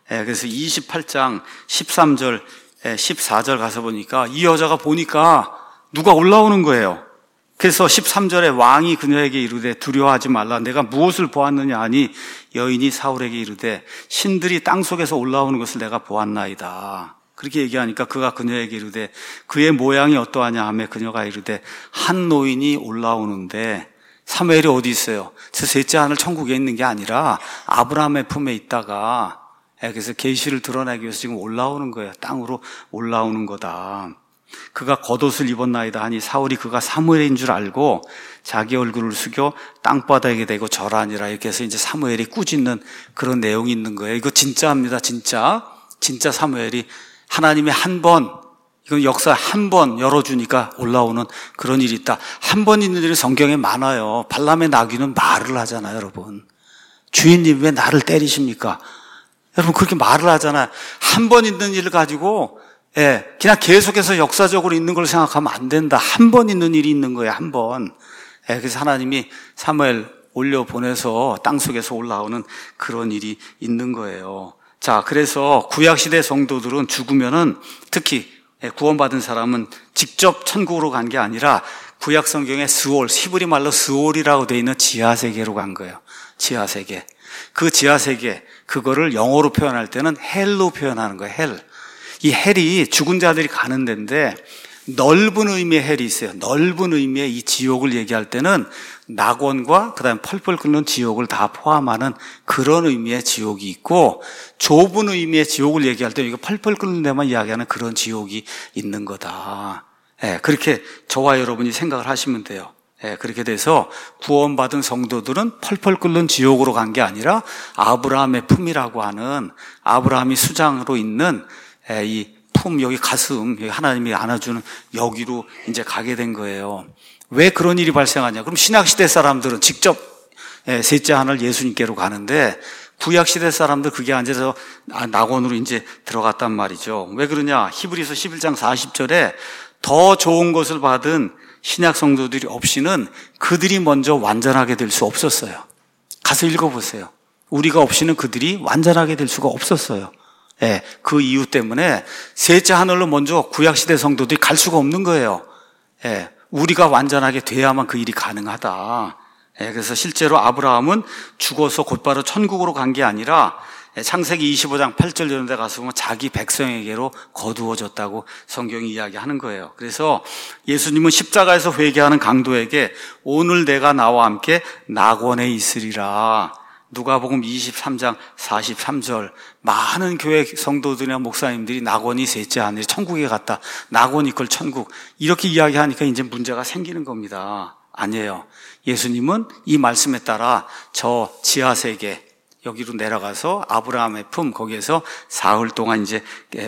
Speaker 1: 예, 그래서 이십팔 장 십삼 절, 십사 절 가서 보니까 이 여자가 보니까 누가 올라오는 거예요. 그래서 십삼 절에 왕이 그녀에게 이르되 두려워하지 말라. 내가 무엇을 보았느냐 하니 여인이 사울에게 이르되 신들이 땅속에서 올라오는 것을 내가 보았나이다. 그렇게 얘기하니까 그가 그녀에게 이르되 그의 모양이 어떠하냐 하며 그녀가 이르되 한 노인이 올라오는데 사무엘이 어디 있어요? 저 셋째 하늘 천국에 있는 게 아니라 아브라함의 품에 있다가 그래서 계시를 드러내기 위해서 지금 올라오는 거예요. 땅으로 올라오는 거다. 그가 겉옷을 입었나이다 하니 사울이 그가 사무엘인 줄 알고 자기 얼굴을 숙여 땅바닥에 대고 절하니라. 이렇게 해서 이제 사무엘이 꾸짖는 그런 내용이 있는 거예요. 이거 진짜입니다. 진짜. 진짜 사무엘이 하나님의 한 번, 이건 역사 한 번 열어주니까 올라오는 그런 일이 있다. 한 번 있는 일이 성경에 많아요. 발람의 나귀는 말을 하잖아요, 여러분. 주인님 왜 나를 때리십니까? 여러분 그렇게 말을 하잖아요. 한 번 있는 일을 가지고 예, 그냥 계속해서 역사적으로 있는 걸 생각하면 안 된다. 한 번 있는 일이 있는 거예요, 한 번. 예, 그래서 하나님이 사무엘 올려보내서 땅속에서 올라오는 그런 일이 있는 거예요. 자, 그래서 구약시대 성도들은 죽으면은 특히 구원받은 사람은 직접 천국으로 간 게 아니라 구약 성경에 스올, 히브리 말로 스올이라고 되어 있는 지하세계로 간 거예요. 지하세계. 그 지하세계, 그거를 영어로 표현할 때는 헬로 표현하는 거예요, 헬. 이 헬이 죽은 자들이 가는 데인데 넓은 의미의 헬이 있어요. 넓은 의미의 이 지옥을 얘기할 때는 낙원과 그다음에 펄펄 끓는 지옥을 다 포함하는 그런 의미의 지옥이 있고, 좁은 의미의 지옥을 얘기할 때 이거 펄펄 끓는 데만 이야기하는 그런 지옥이 있는 거다. 예, 그렇게 저와 여러분이 생각을 하시면 돼요. 예, 그렇게 돼서 구원받은 성도들은 펄펄 끓는 지옥으로 간 게 아니라 아브라함의 품이라고 하는 아브라함이 수장으로 있는 이 품, 여기 가슴, 여기 하나님이 안아주는 여기로 이제 가게 된 거예요. 왜 그런 일이 발생하냐? 그럼 신약시대 사람들은 직접 셋째 하늘 예수님께로 가는데 구약시대 사람들 그게 아니라 낙원으로 이제 들어갔단 말이죠. 왜 그러냐? 히브리서 십일 장 사십 절에 더 좋은 것을 받은 신약 성도들이 없이는 그들이 먼저 완전하게 될 수 없었어요. 가서 읽어보세요. 우리가 없이는 그들이 완전하게 될 수가 없었어요. 예, 그 이유 때문에 셋째 하늘로 먼저 구약시대 성도들이 갈 수가 없는 거예요. 예, 우리가 완전하게 돼야만 그 일이 가능하다. 예, 그래서 실제로 아브라함은 죽어서 곧바로 천국으로 간 게 아니라 창세기 이십오 장 팔 절 이런 데 가서 보면 자기 백성에게로 거두어졌다고 성경이 이야기하는 거예요. 그래서 예수님은 십자가에서 회개하는 강도에게 오늘 내가 나와 함께 낙원에 있으리라. 누가복음 이십삼 장 사십삼 절, 많은 교회 성도들이나 목사님들이 낙원이 셋째 하늘에 천국에 갔다, 낙원 이퀄 천국, 이렇게 이야기하니까 이제 문제가 생기는 겁니다. 아니에요. 예수님은 이 말씀에 따라 저 지하세계 여기로 내려가서 아브라함의 품, 거기에서 사흘 동안 이제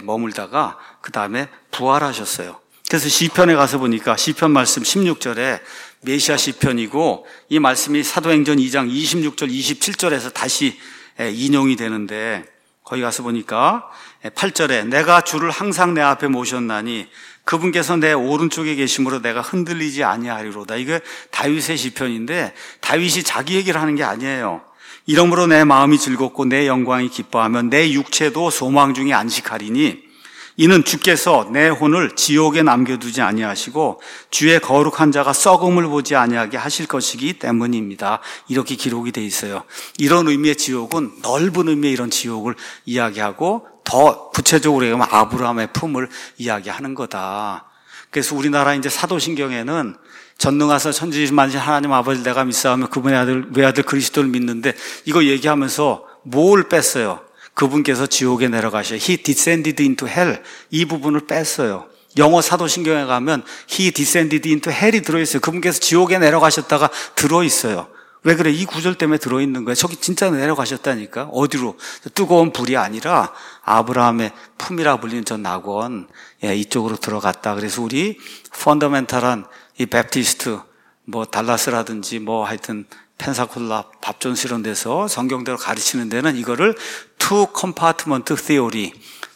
Speaker 1: 머물다가 그 다음에 부활하셨어요. 그래서 시편에 가서 보니까 시편 말씀 십육 절에 메시아 시편이고, 이 말씀이 사도행전 이 장 이십육 절 이십칠 절에서 다시 인용이 되는데, 거기 가서 보니까 팔 절에 내가 주를 항상 내 앞에 모셨나니 그분께서 내 오른쪽에 계심으로 내가 흔들리지 아니하리로다. 이게 다윗의 시편인데 다윗이 자기 얘기를 하는 게 아니에요. 이러므로 내 마음이 즐겁고 내 영광이 기뻐하며 내 육체도 소망 중에 안식하리니 이는 주께서 내 혼을 지옥에 남겨두지 아니하시고 주의 거룩한 자가 썩음을 보지 아니하게 하실 것이기 때문입니다. 이렇게 기록이 돼 있어요. 이런 의미의 지옥은 넓은 의미의 이런 지옥을 이야기하고, 더 구체적으로 얘기하면 아브라함의 품을 이야기하는 거다. 그래서 우리나라 이제 사도신경에는 전능하사 천지만신 하나님 아버지 내가 믿사오며 그분의 아들 외아들 그리스도를 믿는데, 이거 얘기하면서 뭘 뺐어요? 그분께서 지옥에 내려가셔. He descended into hell. 이 부분을 뺐어요. 영어 사도신경에 가면 He descended into hell이 들어있어요. 그분께서 지옥에 내려가셨다가 들어있어요. 왜 그래? 이 구절 때문에 들어있는 거예요. 저기 진짜 내려가셨다니까. 어디로? 뜨거운 불이 아니라 아브라함의 품이라 불리는 저 낙원, 예, 이쪽으로 들어갔다. 그래서 우리 펀더멘탈한 이 베프티스트, 뭐 달라스라든지 뭐 하여튼 펜사콜라, 밥존스 이런 데서 성경대로 가르치는 데는 이거를 two compartment theory,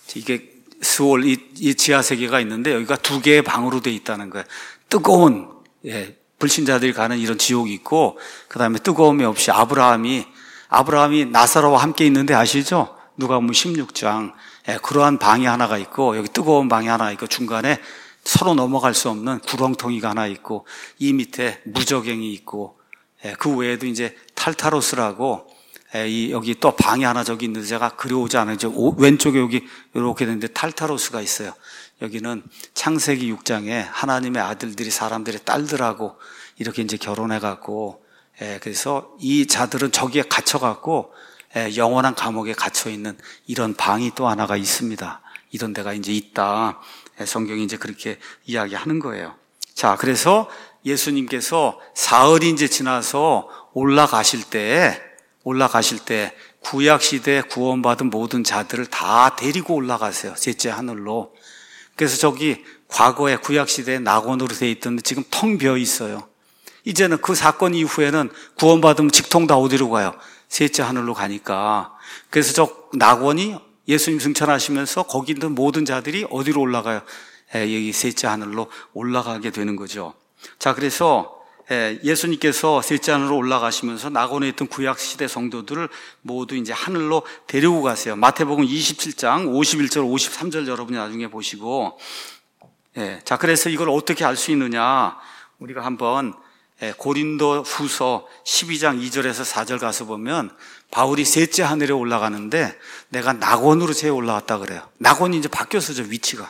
Speaker 1: 이게 스올, 이, 이 지하세계가 있는데 여기가 두 개의 방으로 돼 있다는 거예요. 뜨거운, 예, 불신자들이 가는 이런 지옥이 있고, 그 다음에 뜨거움이 없이 아브라함이, 아브라함이 나사로와 함께 있는데 아시죠? 누가복음 십육 장 그러한 방이 하나가 있고 여기 뜨거운 방이 하나 있고 중간에 서로 넘어갈 수 없는 구렁텅이가 하나 있고 이 밑에 무저갱이 있고 그 외에도 이제 탈타로스라고 이 여기 또 방이 하나 저기 있는데 제가 그려오지 않아요. 왼쪽에 여기 이렇게 되는데 탈타로스가 있어요. 여기는 창세기 육 장에 하나님의 아들들이 사람들의 딸들하고 이렇게 이제 결혼해갖고 그래서 이 자들은 저기에 갇혀갖고 영원한 감옥에 갇혀 있는 이런 방이 또 하나가 있습니다. 이런 데가 이제 있다. 성경이 이제 그렇게 이야기하는 거예요. 자, 그래서 예수님께서 사흘이 이제 지나서 올라가실 때, 올라가실 때 구약 시대에 구원받은 모든 자들을 다 데리고 올라가세요. 셋째 하늘로. 그래서 저기 과거에 구약 시대에 낙원으로 돼 있던 지금 텅 비어 있어요. 이제는 그 사건 이후에는 구원받으면 직통 다 어디로 가요? 셋째 하늘로 가니까. 그래서 저 낙원이 예수님 승천하시면서 거기 있는 모든 자들이 어디로 올라가요? 여기 셋째 하늘로 올라가게 되는 거죠. 자, 그래서 예수님께서 셋째 하늘로 올라가시면서 낙원에 있던 구약시대 성도들을 모두 이제 하늘로 데리고 가세요. 마태복음 이십칠 장 오십일 절 오십삼 절 여러분이 나중에 보시고. 자, 그래서 이걸 어떻게 알 수 있느냐? 우리가 한번 고린도 후서 십이 장 이 절에서 사 절 가서 보면 바울이 셋째 하늘에 올라가는데 내가 낙원으로 제 올라왔다 그래요. 낙원이 이제 바뀌었어, 저 위치가.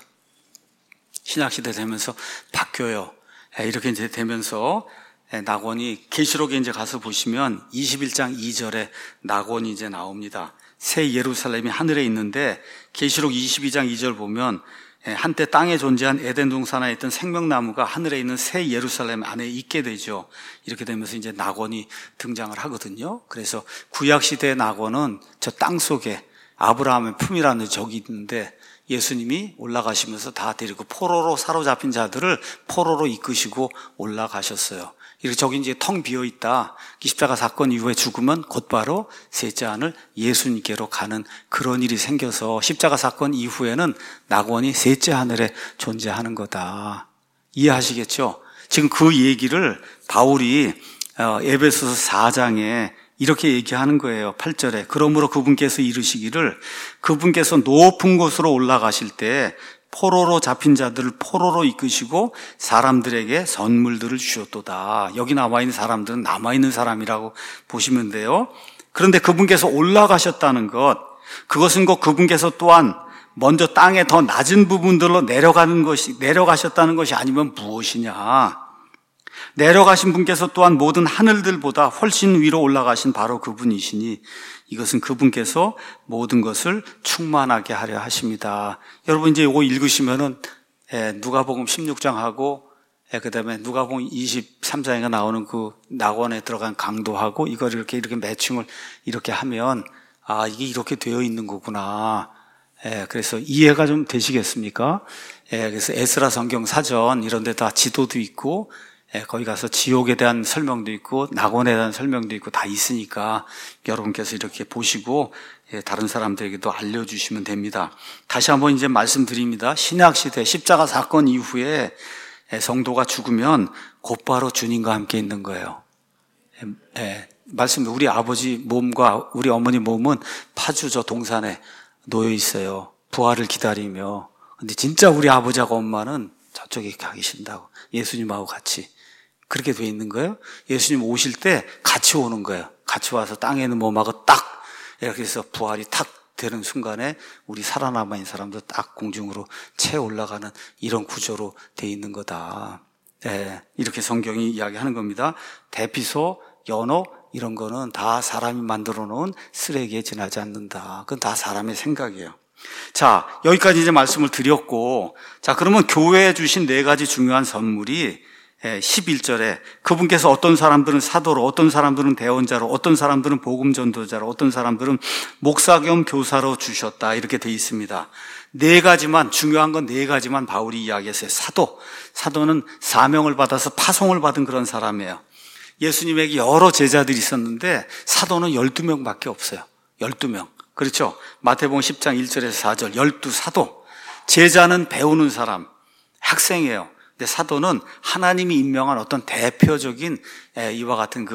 Speaker 1: 신약시대 되면서 바뀌어요. 이렇게 이제 되면서 낙원이 계시록에 이제 가서 보시면 이십일 장 이 절에 낙원이 이제 나옵니다. 새 예루살렘이 하늘에 있는데 계시록 이십이 장 이 절 보면 한때 땅에 존재한 에덴 동산에 있던 생명나무가 하늘에 있는 새 예루살렘 안에 있게 되죠. 이렇게 되면서 이제 낙원이 등장을 하거든요. 그래서 구약시대의 낙원은 저 땅 속에 아브라함의 품이라는 적이 있는데 예수님이 올라가시면서 다 데리고 포로로 사로잡힌 자들을 포로로 이끄시고 올라가셨어요. 이렇게 저기 이제 텅 비어 있다. 십자가 사건 이후에 죽으면 곧바로 셋째 하늘 예수님께로 가는 그런 일이 생겨서 십자가 사건 이후에는 낙원이 셋째 하늘에 존재하는 거다. 이해하시겠죠? 지금 그 얘기를 바울이 에베소서 사 장에 이렇게 얘기하는 거예요. 팔 절에 그러므로 그분께서 이르시기를 그분께서 높은 곳으로 올라가실 때 포로로 잡힌 자들을 포로로 이끄시고 사람들에게 선물들을 주셨도다. 여기 남아있는 사람들은 남아있는 사람이라고 보시면 돼요. 그런데 그분께서 올라가셨다는 것, 그것은 곧 그분께서 또한 먼저 땅의 더 낮은 부분들로 내려가는 것이, 내려가셨다는 것이 아니면 무엇이냐. 내려가신 분께서 또한 모든 하늘들보다 훨씬 위로 올라가신 바로 그분이시니 이것은 그분께서 모든 것을 충만하게 하려 하십니다. 여러분 이제 이거 읽으시면은 누가복음 십육 장하고 그다음에 누가복음 이십삼 장에 나오는 그 낙원에 들어간 강도하고 이걸 이렇게 이렇게 매칭을 이렇게 하면 아 이게 이렇게 되어 있는 거구나. 그래서 이해가 좀 되시겠습니까? 그래서 에스라 성경 사전 이런 데 다 지도도 있고 거기 가서 지옥에 대한 설명도 있고 낙원에 대한 설명도 있고 다 있으니까 여러분께서 이렇게 보시고 다른 사람들에게도 알려주시면 됩니다. 다시 한번 이제 말씀드립니다. 신약시대 십자가 사건 이후에 성도가 죽으면 곧바로 주님과 함께 있는 거예요. 말씀 우리 아버지 몸과 우리 어머니 몸은 파주 저 동산에 놓여 있어요. 부활을 기다리며. 근데 진짜 우리 아버지하고 엄마는 저쪽에 가 계신다고. 예수님하고 같이. 그렇게 돼 있는 거예요. 예수님 오실 때 같이 오는 거예요. 같이 와서 땅에 있는 몸하고 딱 이렇게 해서 부활이 탁 되는 순간에 우리 살아남아있는 사람도 딱 공중으로 채 올라가는 이런 구조로 돼 있는 거다. 네, 이렇게 성경이 이야기하는 겁니다. 대피소, 연호 이런 거는 다 사람이 만들어 놓은 쓰레기에 지나지 않는다. 그건 다 사람의 생각이에요. 자, 여기까지 이제 말씀을 드렸고, 자, 그러면 교회에 주신 네 가지 중요한 선물이 십일 절에 그분께서 어떤 사람들은 사도로, 어떤 사람들은 대언자로, 어떤 사람들은 복음 전도자로, 어떤 사람들은 목사 겸 교사로 주셨다. 이렇게 돼 있습니다. 네 가지만, 중요한 건 네 가지만 바울이 이야기했어요. 사도. 사도는 사명을 받아서 파송을 받은 그런 사람이에요. 예수님에게 여러 제자들이 있었는데 사도는 열두 명밖에 없어요. 열두 명. 그렇죠? 마태복음 십 장 일 절에서 사 절. 열두 사도. 제자는 배우는 사람, 학생이에요. 근데 사도는 하나님이 임명한 어떤 대표적인 이와 같은 그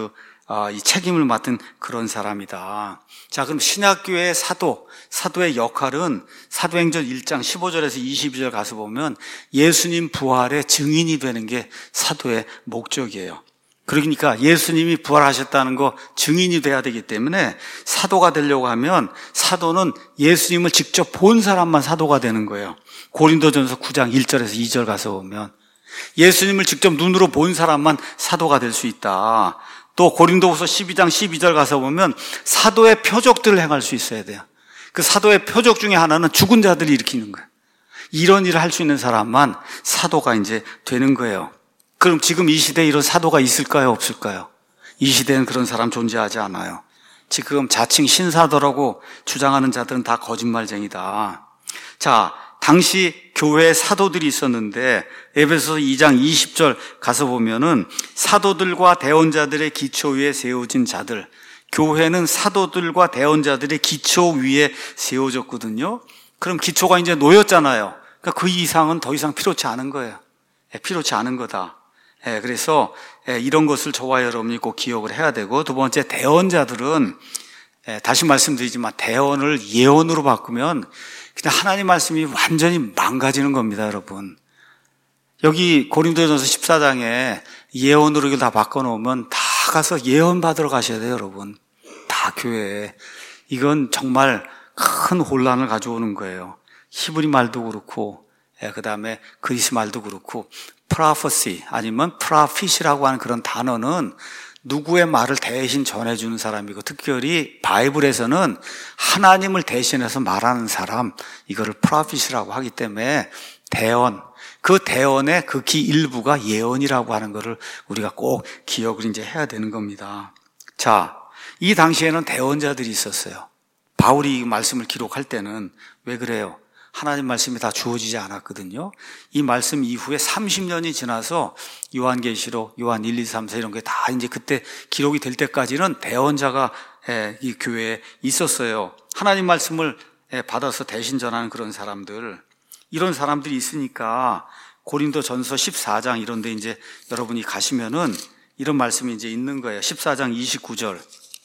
Speaker 1: 이 책임을 맡은 그런 사람이다. 자, 그럼 신약교회의 사도, 사도의 역할은 사도행전 일 장 십오 절에서 이십이 절 가서 보면 예수님 부활의 증인이 되는 게 사도의 목적이에요. 그러니까 예수님이 부활하셨다는 거 증인이 돼야 되기 때문에 사도가 되려고 하면 사도는 예수님을 직접 본 사람만 사도가 되는 거예요. 고린도전서 구 장 일 절에서 이 절 가서 보면 예수님을 직접 눈으로 본 사람만 사도가 될 수 있다. 또 고린도후서 십이 장 십이 절 가서 보면 사도의 표적들을 행할 수 있어야 돼요. 그 사도의 표적 중에 하나는 죽은 자들이 일으키는 거예요. 이런 일을 할 수 있는 사람만 사도가 이제 되는 거예요. 그럼 지금 이 시대에 이런 사도가 있을까요? 없을까요? 이 시대는 그런 사람 존재하지 않아요. 지금 자칭 신사도라고 주장하는 자들은 다 거짓말쟁이다. 자, 당시 교회에 사도들이 있었는데 에베소서 이 장 이십 절 가서 보면은 사도들과 대언자들의 기초 위에 세워진 자들, 교회는 사도들과 대언자들의 기초 위에 세워졌거든요. 그럼 기초가 이제 놓였잖아요. 그러니까 그 이상은 더 이상 필요치 않은 거예요. 필요치 않은 거다. 그래서 이런 것을 저와 여러분이 꼭 기억을 해야 되고, 두 번째, 대언자들은 다시 말씀드리지만 대언을 예언으로 바꾸면 그냥 하나님 말씀이 완전히 망가지는 겁니다, 여러분. 여기 고린도전서 십사 장에 예언으로 이걸 다 바꿔놓으면 다 가서 예언 받으러 가셔야 돼요, 여러분. 다 교회에. 이건 정말 큰 혼란을 가져오는 거예요. 히브리 말도 그렇고, 그 다음에 그리스 말도 그렇고, prophecy 아니면 prophet이라고 하는 그런 단어는 누구의 말을 대신 전해주는 사람이고, 특별히 바이블에서는 하나님을 대신해서 말하는 사람, 이거를 prophet이라고 하기 때문에 대언, 그 대언의 극히 일부가 예언이라고 하는 것을 우리가 꼭 기억을 이제 해야 되는 겁니다. 자, 이 당시에는 대언자들이 있었어요. 바울이 이 말씀을 기록할 때는 왜 그래요? 하나님 말씀이 다 주어지지 않았거든요. 이 말씀 이후에 삼십 년이 지나서 요한계시록, 요한 일, 이, 삼, 사 이런 게 다 이제 그때 기록이 될 때까지는 대언자가 이 교회에 있었어요. 하나님 말씀을 받아서 대신 전하는 그런 사람들, 이런 사람들이 있으니까 고린도전서 십사 장 이런 데 이제 여러분이 가시면은 이런 말씀이 이제 있는 거예요. 십사 장 이십구 절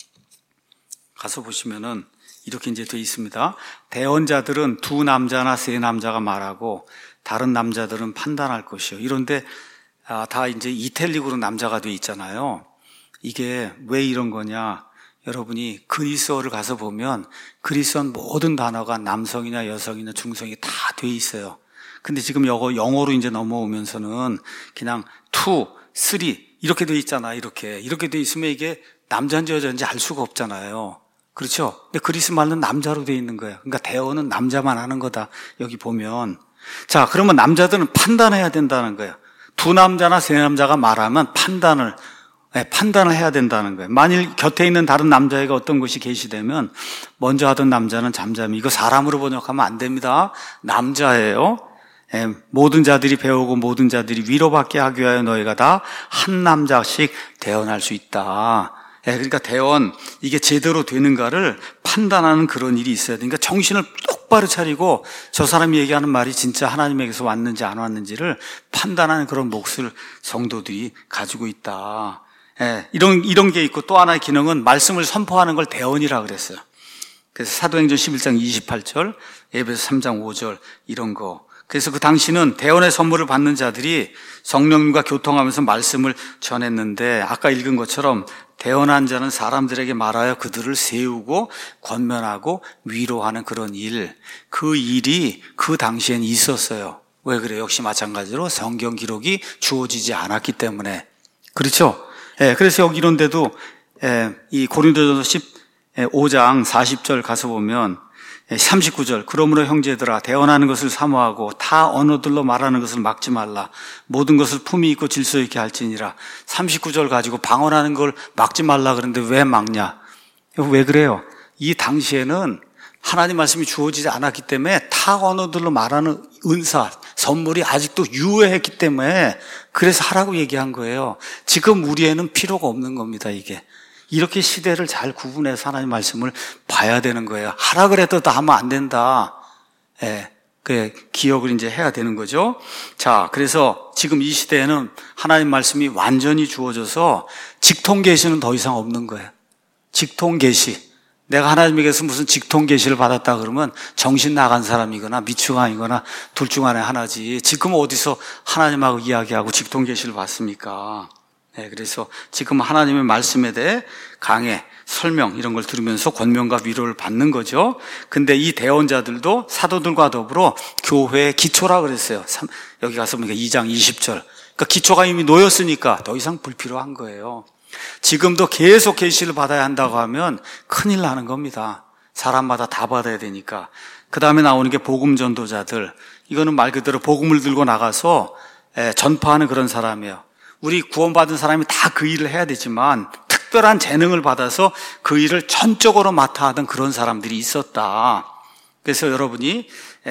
Speaker 1: 가서 보시면은 이렇게 이제 되어 있습니다. 대언자들은 두 남자나 세 남자가 말하고 다른 남자들은 판단할 것이요. 이런데 아, 다 이제 이탈릭으로 남자가 되어 있잖아요. 이게 왜 이런 거냐? 여러분이 그리스어를 가서 보면 그리스어 모든 단어가 남성이나 여성이나 중성이 다 되어 있어요. 근데 지금 영어, 영어로 이제 넘어오면서는 그냥 two, three 이렇게 되어 있잖아. 이렇게 이렇게 되어 있으면 이게 남자인지 여자인지 알 수가 없잖아요. 그렇죠? 근데 그리스 말은 남자로 되어 있는 거예요. 그러니까 대언은 남자만 하는 거다. 여기 보면. 자, 그러면 남자들은 판단해야 된다는 거예요. 두 남자나 세 남자가 말하면 판단을, 네, 판단을 해야 된다는 거예요. 만일 곁에 있는 다른 남자애가 어떤 것이 계시되면 먼저 하던 남자는 잠잠히, 이거 사람으로 번역하면 안 됩니다. 남자예요. 네, 모든 자들이 배우고 모든 자들이 위로받게 하기 위하여 너희가 다 한 남자씩 대언할 수 있다. 예, 그러니까 대언, 이게 제대로 되는가를 판단하는 그런 일이 있어야 되니까 정신을 똑바로 차리고 저 사람이 얘기하는 말이 진짜 하나님에게서 왔는지 안 왔는지를 판단하는 그런 몫을 성도들이 가지고 있다. 예, 이런, 이런 게 있고 또 하나의 기능은 말씀을 선포하는 걸 대언이라 그랬어요. 그래서 사도행전 십일 장 이십팔 절, 에베소 삼 장 오 절 이런 거. 그래서 그 당시는 대언의 선물을 받는 자들이 성령님과 교통하면서 말씀을 전했는데 아까 읽은 것처럼 대언한 자는 사람들에게 말하여 그들을 세우고 권면하고 위로하는 그런 일, 그 일이 그 당시엔 있었어요. 왜 그래요? 역시 마찬가지로 성경 기록이 주어지지 않았기 때문에. 그렇죠? 예, 그래서 여기 이런데도 예, 이 고린도전서 십오 장 사십 절 가서 보면 삼십구 절, 그러므로 형제들아 대언하는 것을 사모하고 타 언어들로 말하는 것을 막지 말라. 모든 것을 품위 있고 질서 있게 할지니라. 삼십구 절 가지고 방언하는 걸 막지 말라 그러는데 왜 막냐? 왜 그래요? 이 당시에는 하나님 말씀이 주어지지 않았기 때문에 타 언어들로 말하는 은사, 선물이 아직도 유효했기 때문에 그래서 하라고 얘기한 거예요. 지금 우리에는 필요가 없는 겁니다, 이게. 이렇게 시대를 잘 구분해서 하나님 말씀을 봐야 되는 거예요. 하라 그래도 다 하면 안 된다. 예. 그 기억을 이제 해야 되는 거죠. 자, 그래서 지금 이 시대에는 하나님 말씀이 완전히 주어져서 직통 계시는 더 이상 없는 거예요. 직통 계시. 내가 하나님에게서 무슨 직통 계시를 받았다 그러면 정신 나간 사람이거나 미추강이거나 둘 중 안에 하나지. 지금 어디서 하나님하고 이야기하고 직통 계시를 받습니까? 네, 그래서 지금 하나님의 말씀에 대해 강해, 설명 이런 걸 들으면서 권면과 위로를 받는 거죠. 근데 이 대언자들도 사도들과 더불어 교회의 기초라 그랬어요. 여기 가서 보니까 이 장 이십 절. 그러니까 기초가 이미 놓였으니까 더 이상 불필요한 거예요. 지금도 계속 계시를 받아야 한다고 하면 큰일 나는 겁니다. 사람마다 다 받아야 되니까. 그 다음에 나오는 게 복음 전도자들. 이거는 말 그대로 복음을 들고 나가서 전파하는 그런 사람이에요. 우리 구원받은 사람이 다 그 일을 해야 되지만 특별한 재능을 받아서 그 일을 전적으로 맡아 하던 그런 사람들이 있었다. 그래서 여러분이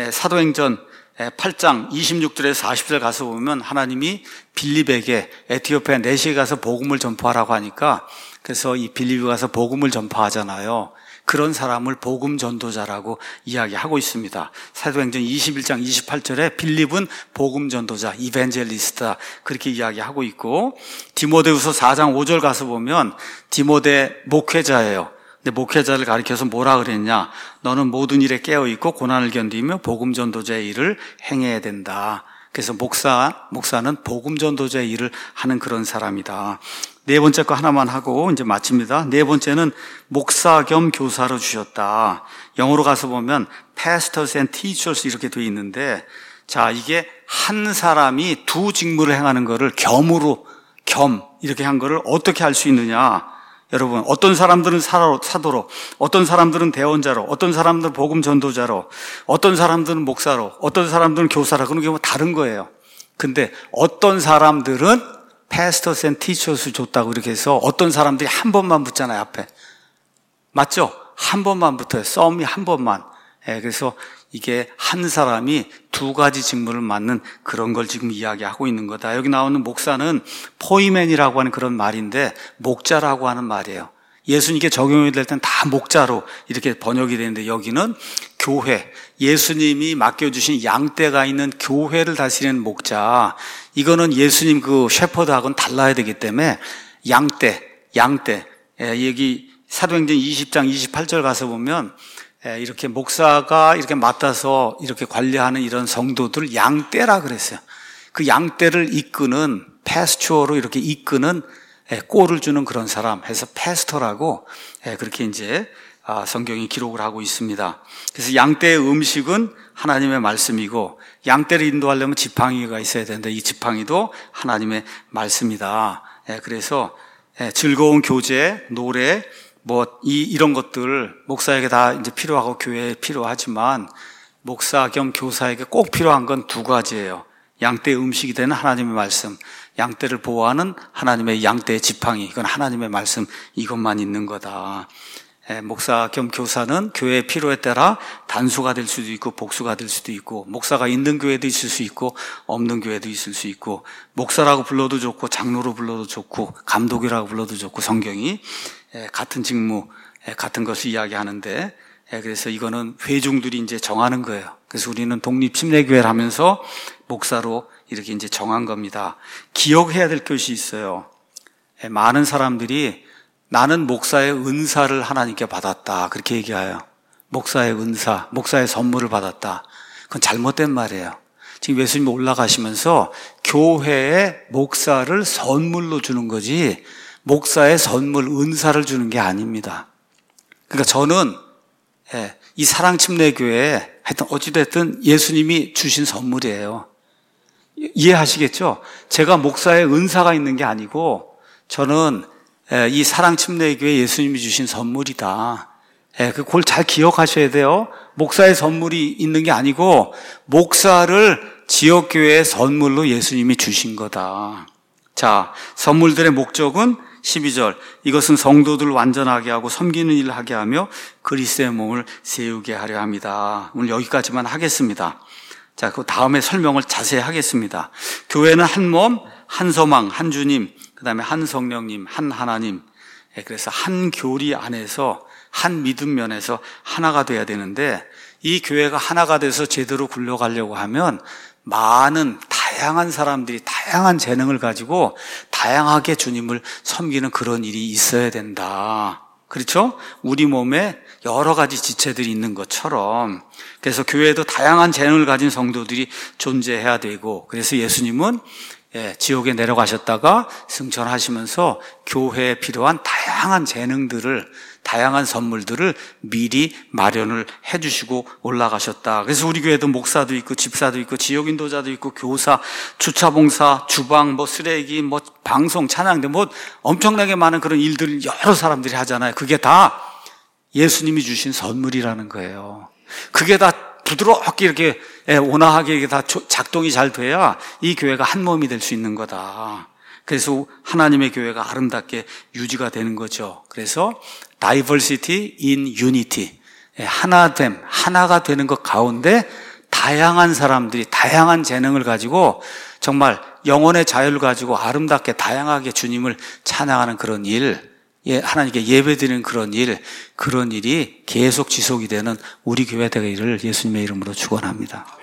Speaker 1: 사도행전 팔 장 이십육 절에서 사십 절 가서 보면 하나님이 빌립에게 에티오피아 내시에 가서 복음을 전파하라고 하니까 그래서 이 빌립에 가서 복음을 전파하잖아요. 그런 사람을 복음 전도자라고 이야기하고 있습니다. 사도행전 이십일 장 이십팔 절에 빌립은 복음 전도자, 이벤젤리스트다 그렇게 이야기하고 있고, 디모데후서 사 장 오 절 가서 보면 디모데 목회자예요. 근데 목회자를 가리켜서 뭐라 그랬냐? 너는 모든 일에 깨어있고 고난을 견디며 복음 전도자의 일을 행해야 된다. 그래서 목사, 목사는 복음 전도자의 일을 하는 그런 사람이다. 네 번째 거 하나만 하고 이제 마칩니다. 네 번째는 목사 겸 교사로 주셨다. 영어로 가서 보면 pastors and teachers 이렇게 되어 있는데, 자, 이게 한 사람이 두 직무를 행하는 거를 겸으로, 겸 이렇게 한 거를 어떻게 할 수 있느냐? 여러분, 어떤 사람들은 사도로, 어떤 사람들은 대언자로, 어떤 사람들은 복음 전도자로, 어떤 사람들은 목사로, 어떤 사람들은 교사로, 그런 게 뭐 다른 거예요. 근데 어떤 사람들은 pastors and teachers 줬다고 이렇게 해서 어떤 사람들이 한 번만 붙잖아요, 앞에. 맞죠? 한 번만 붙어요. 썸이 한 번만. 예, 그래서 이게 한 사람이 두 가지 직무를 맡는 그런 걸 지금 이야기하고 있는 거다. 여기 나오는 목사는 포이맨이라고 하는 그런 말인데 목자라고 하는 말이에요. 예수님께 적용이 될 땐 다 목자로 이렇게 번역이 되는데 여기는 교회, 예수님이 맡겨주신 양떼가 있는 교회를 다스리는 목자. 이거는 예수님 그 셰퍼드하고는 달라야 되기 때문에 양떼, 양떼. 예, 여기 사도행전 이십 장 이십팔 절 가서 보면 이렇게 목사가 이렇게 맡아서 이렇게 관리하는 이런 성도들 양떼라 그랬어요. 그 양떼를 이끄는 패스처로 이렇게 이끄는 꼴을 주는 그런 사람 해서 패스터라고 그렇게 이제 성경이 기록을 하고 있습니다. 그래서 양떼의 음식은 하나님의 말씀이고 양떼를 인도하려면 지팡이가 있어야 되는데 이 지팡이도 하나님의 말씀이다. 그래서 즐거운 교제, 노래 뭐, 이, 이런 것들, 목사에게 다 이제 필요하고 교회에 필요하지만, 목사 겸 교사에게 꼭 필요한 건 두 가지예요. 양떼의 음식이 되는 하나님의 말씀, 양떼를 보호하는 하나님의 양떼의 지팡이, 이건 하나님의 말씀, 이것만 있는 거다. 에, 목사 겸 교사는 교회의 필요에 따라 단수가 될 수도 있고, 복수가 될 수도 있고, 목사가 있는 교회도 있을 수 있고, 없는 교회도 있을 수 있고, 목사라고 불러도 좋고, 장로로 불러도 좋고, 감독이라고 불러도 좋고, 성경이 같은 직무, 같은 것을 이야기하는데, 그래서 이거는 회중들이 이제 정하는 거예요. 그래서 우리는 독립침례교회를 하면서 목사로 이렇게 이제 정한 겁니다. 기억해야 될 것이 있어요. 많은 사람들이 나는 목사의 은사를 하나님께 받았다. 그렇게 얘기해요. 목사의 은사, 목사의 선물을 받았다. 그건 잘못된 말이에요. 지금 예수님이 올라가시면서 교회에 목사를 선물로 주는 거지, 목사의 선물, 은사를 주는 게 아닙니다. 그러니까 저는 이 사랑침례교회에 하여튼 어찌됐든 예수님이 주신 선물이에요. 이해하시겠죠? 제가 목사의 은사가 있는 게 아니고 저는 이 사랑침례교회 예수님이 주신 선물이다. 그걸 잘 기억하셔야 돼요. 목사의 선물이 있는 게 아니고 목사를 지역교회의 선물로 예수님이 주신 거다. 자, 선물들의 목적은 십이 절, 이것은 성도들을 완전하게 하고 섬기는 일을 하게 하며 그리스도의 몸을 세우게 하려 합니다. 오늘 여기까지만 하겠습니다. 자, 그 다음에 설명을 자세히 하겠습니다. 교회는 한 몸, 한 소망, 한 주님, 그 다음에 한 성령님, 한 하나님. 그래서 한 교리 안에서 한 믿음 면에서 하나가 돼야 되는데 이 교회가 하나가 돼서 제대로 굴러가려고 하면 많은 다양한 사람들이 다양한 재능을 가지고 다양하게 주님을 섬기는 그런 일이 있어야 된다. 그렇죠? 우리 몸에 여러 가지 지체들이 있는 것처럼, 그래서 교회에도 다양한 재능을 가진 성도들이 존재해야 되고, 그래서 예수님은 예, 지옥에 내려가셨다가 승천하시면서 교회에 필요한 다양한 재능들을, 다양한 선물들을 미리 마련을 해주시고 올라가셨다. 그래서 우리 교회도 목사도 있고 집사도 있고 지역인도자도 있고 교사, 주차봉사, 주방, 뭐 쓰레기, 뭐 방송, 찬양대, 뭐 엄청나게 많은 그런 일들을 여러 사람들이 하잖아요. 그게 다 예수님이 주신 선물이라는 거예요. 그게 다 부드럽게 이렇게 온화하게 이렇게 다 작동이 잘 돼야 이 교회가 한 몸이 될 수 있는 거다. 그래서 하나님의 교회가 아름답게 유지가 되는 거죠. 그래서 diversity in unity, 하나됨, 하나가 되는 것 가운데 다양한 사람들이 다양한 재능을 가지고 정말 영혼의 자유를 가지고 아름답게 다양하게 주님을 찬양하는 그런 일, 예, 하나님께 예배드리는 그런 일, 그런 일이 계속 지속이 되는 우리 교회 되기를 예수님의 이름으로 축원합니다.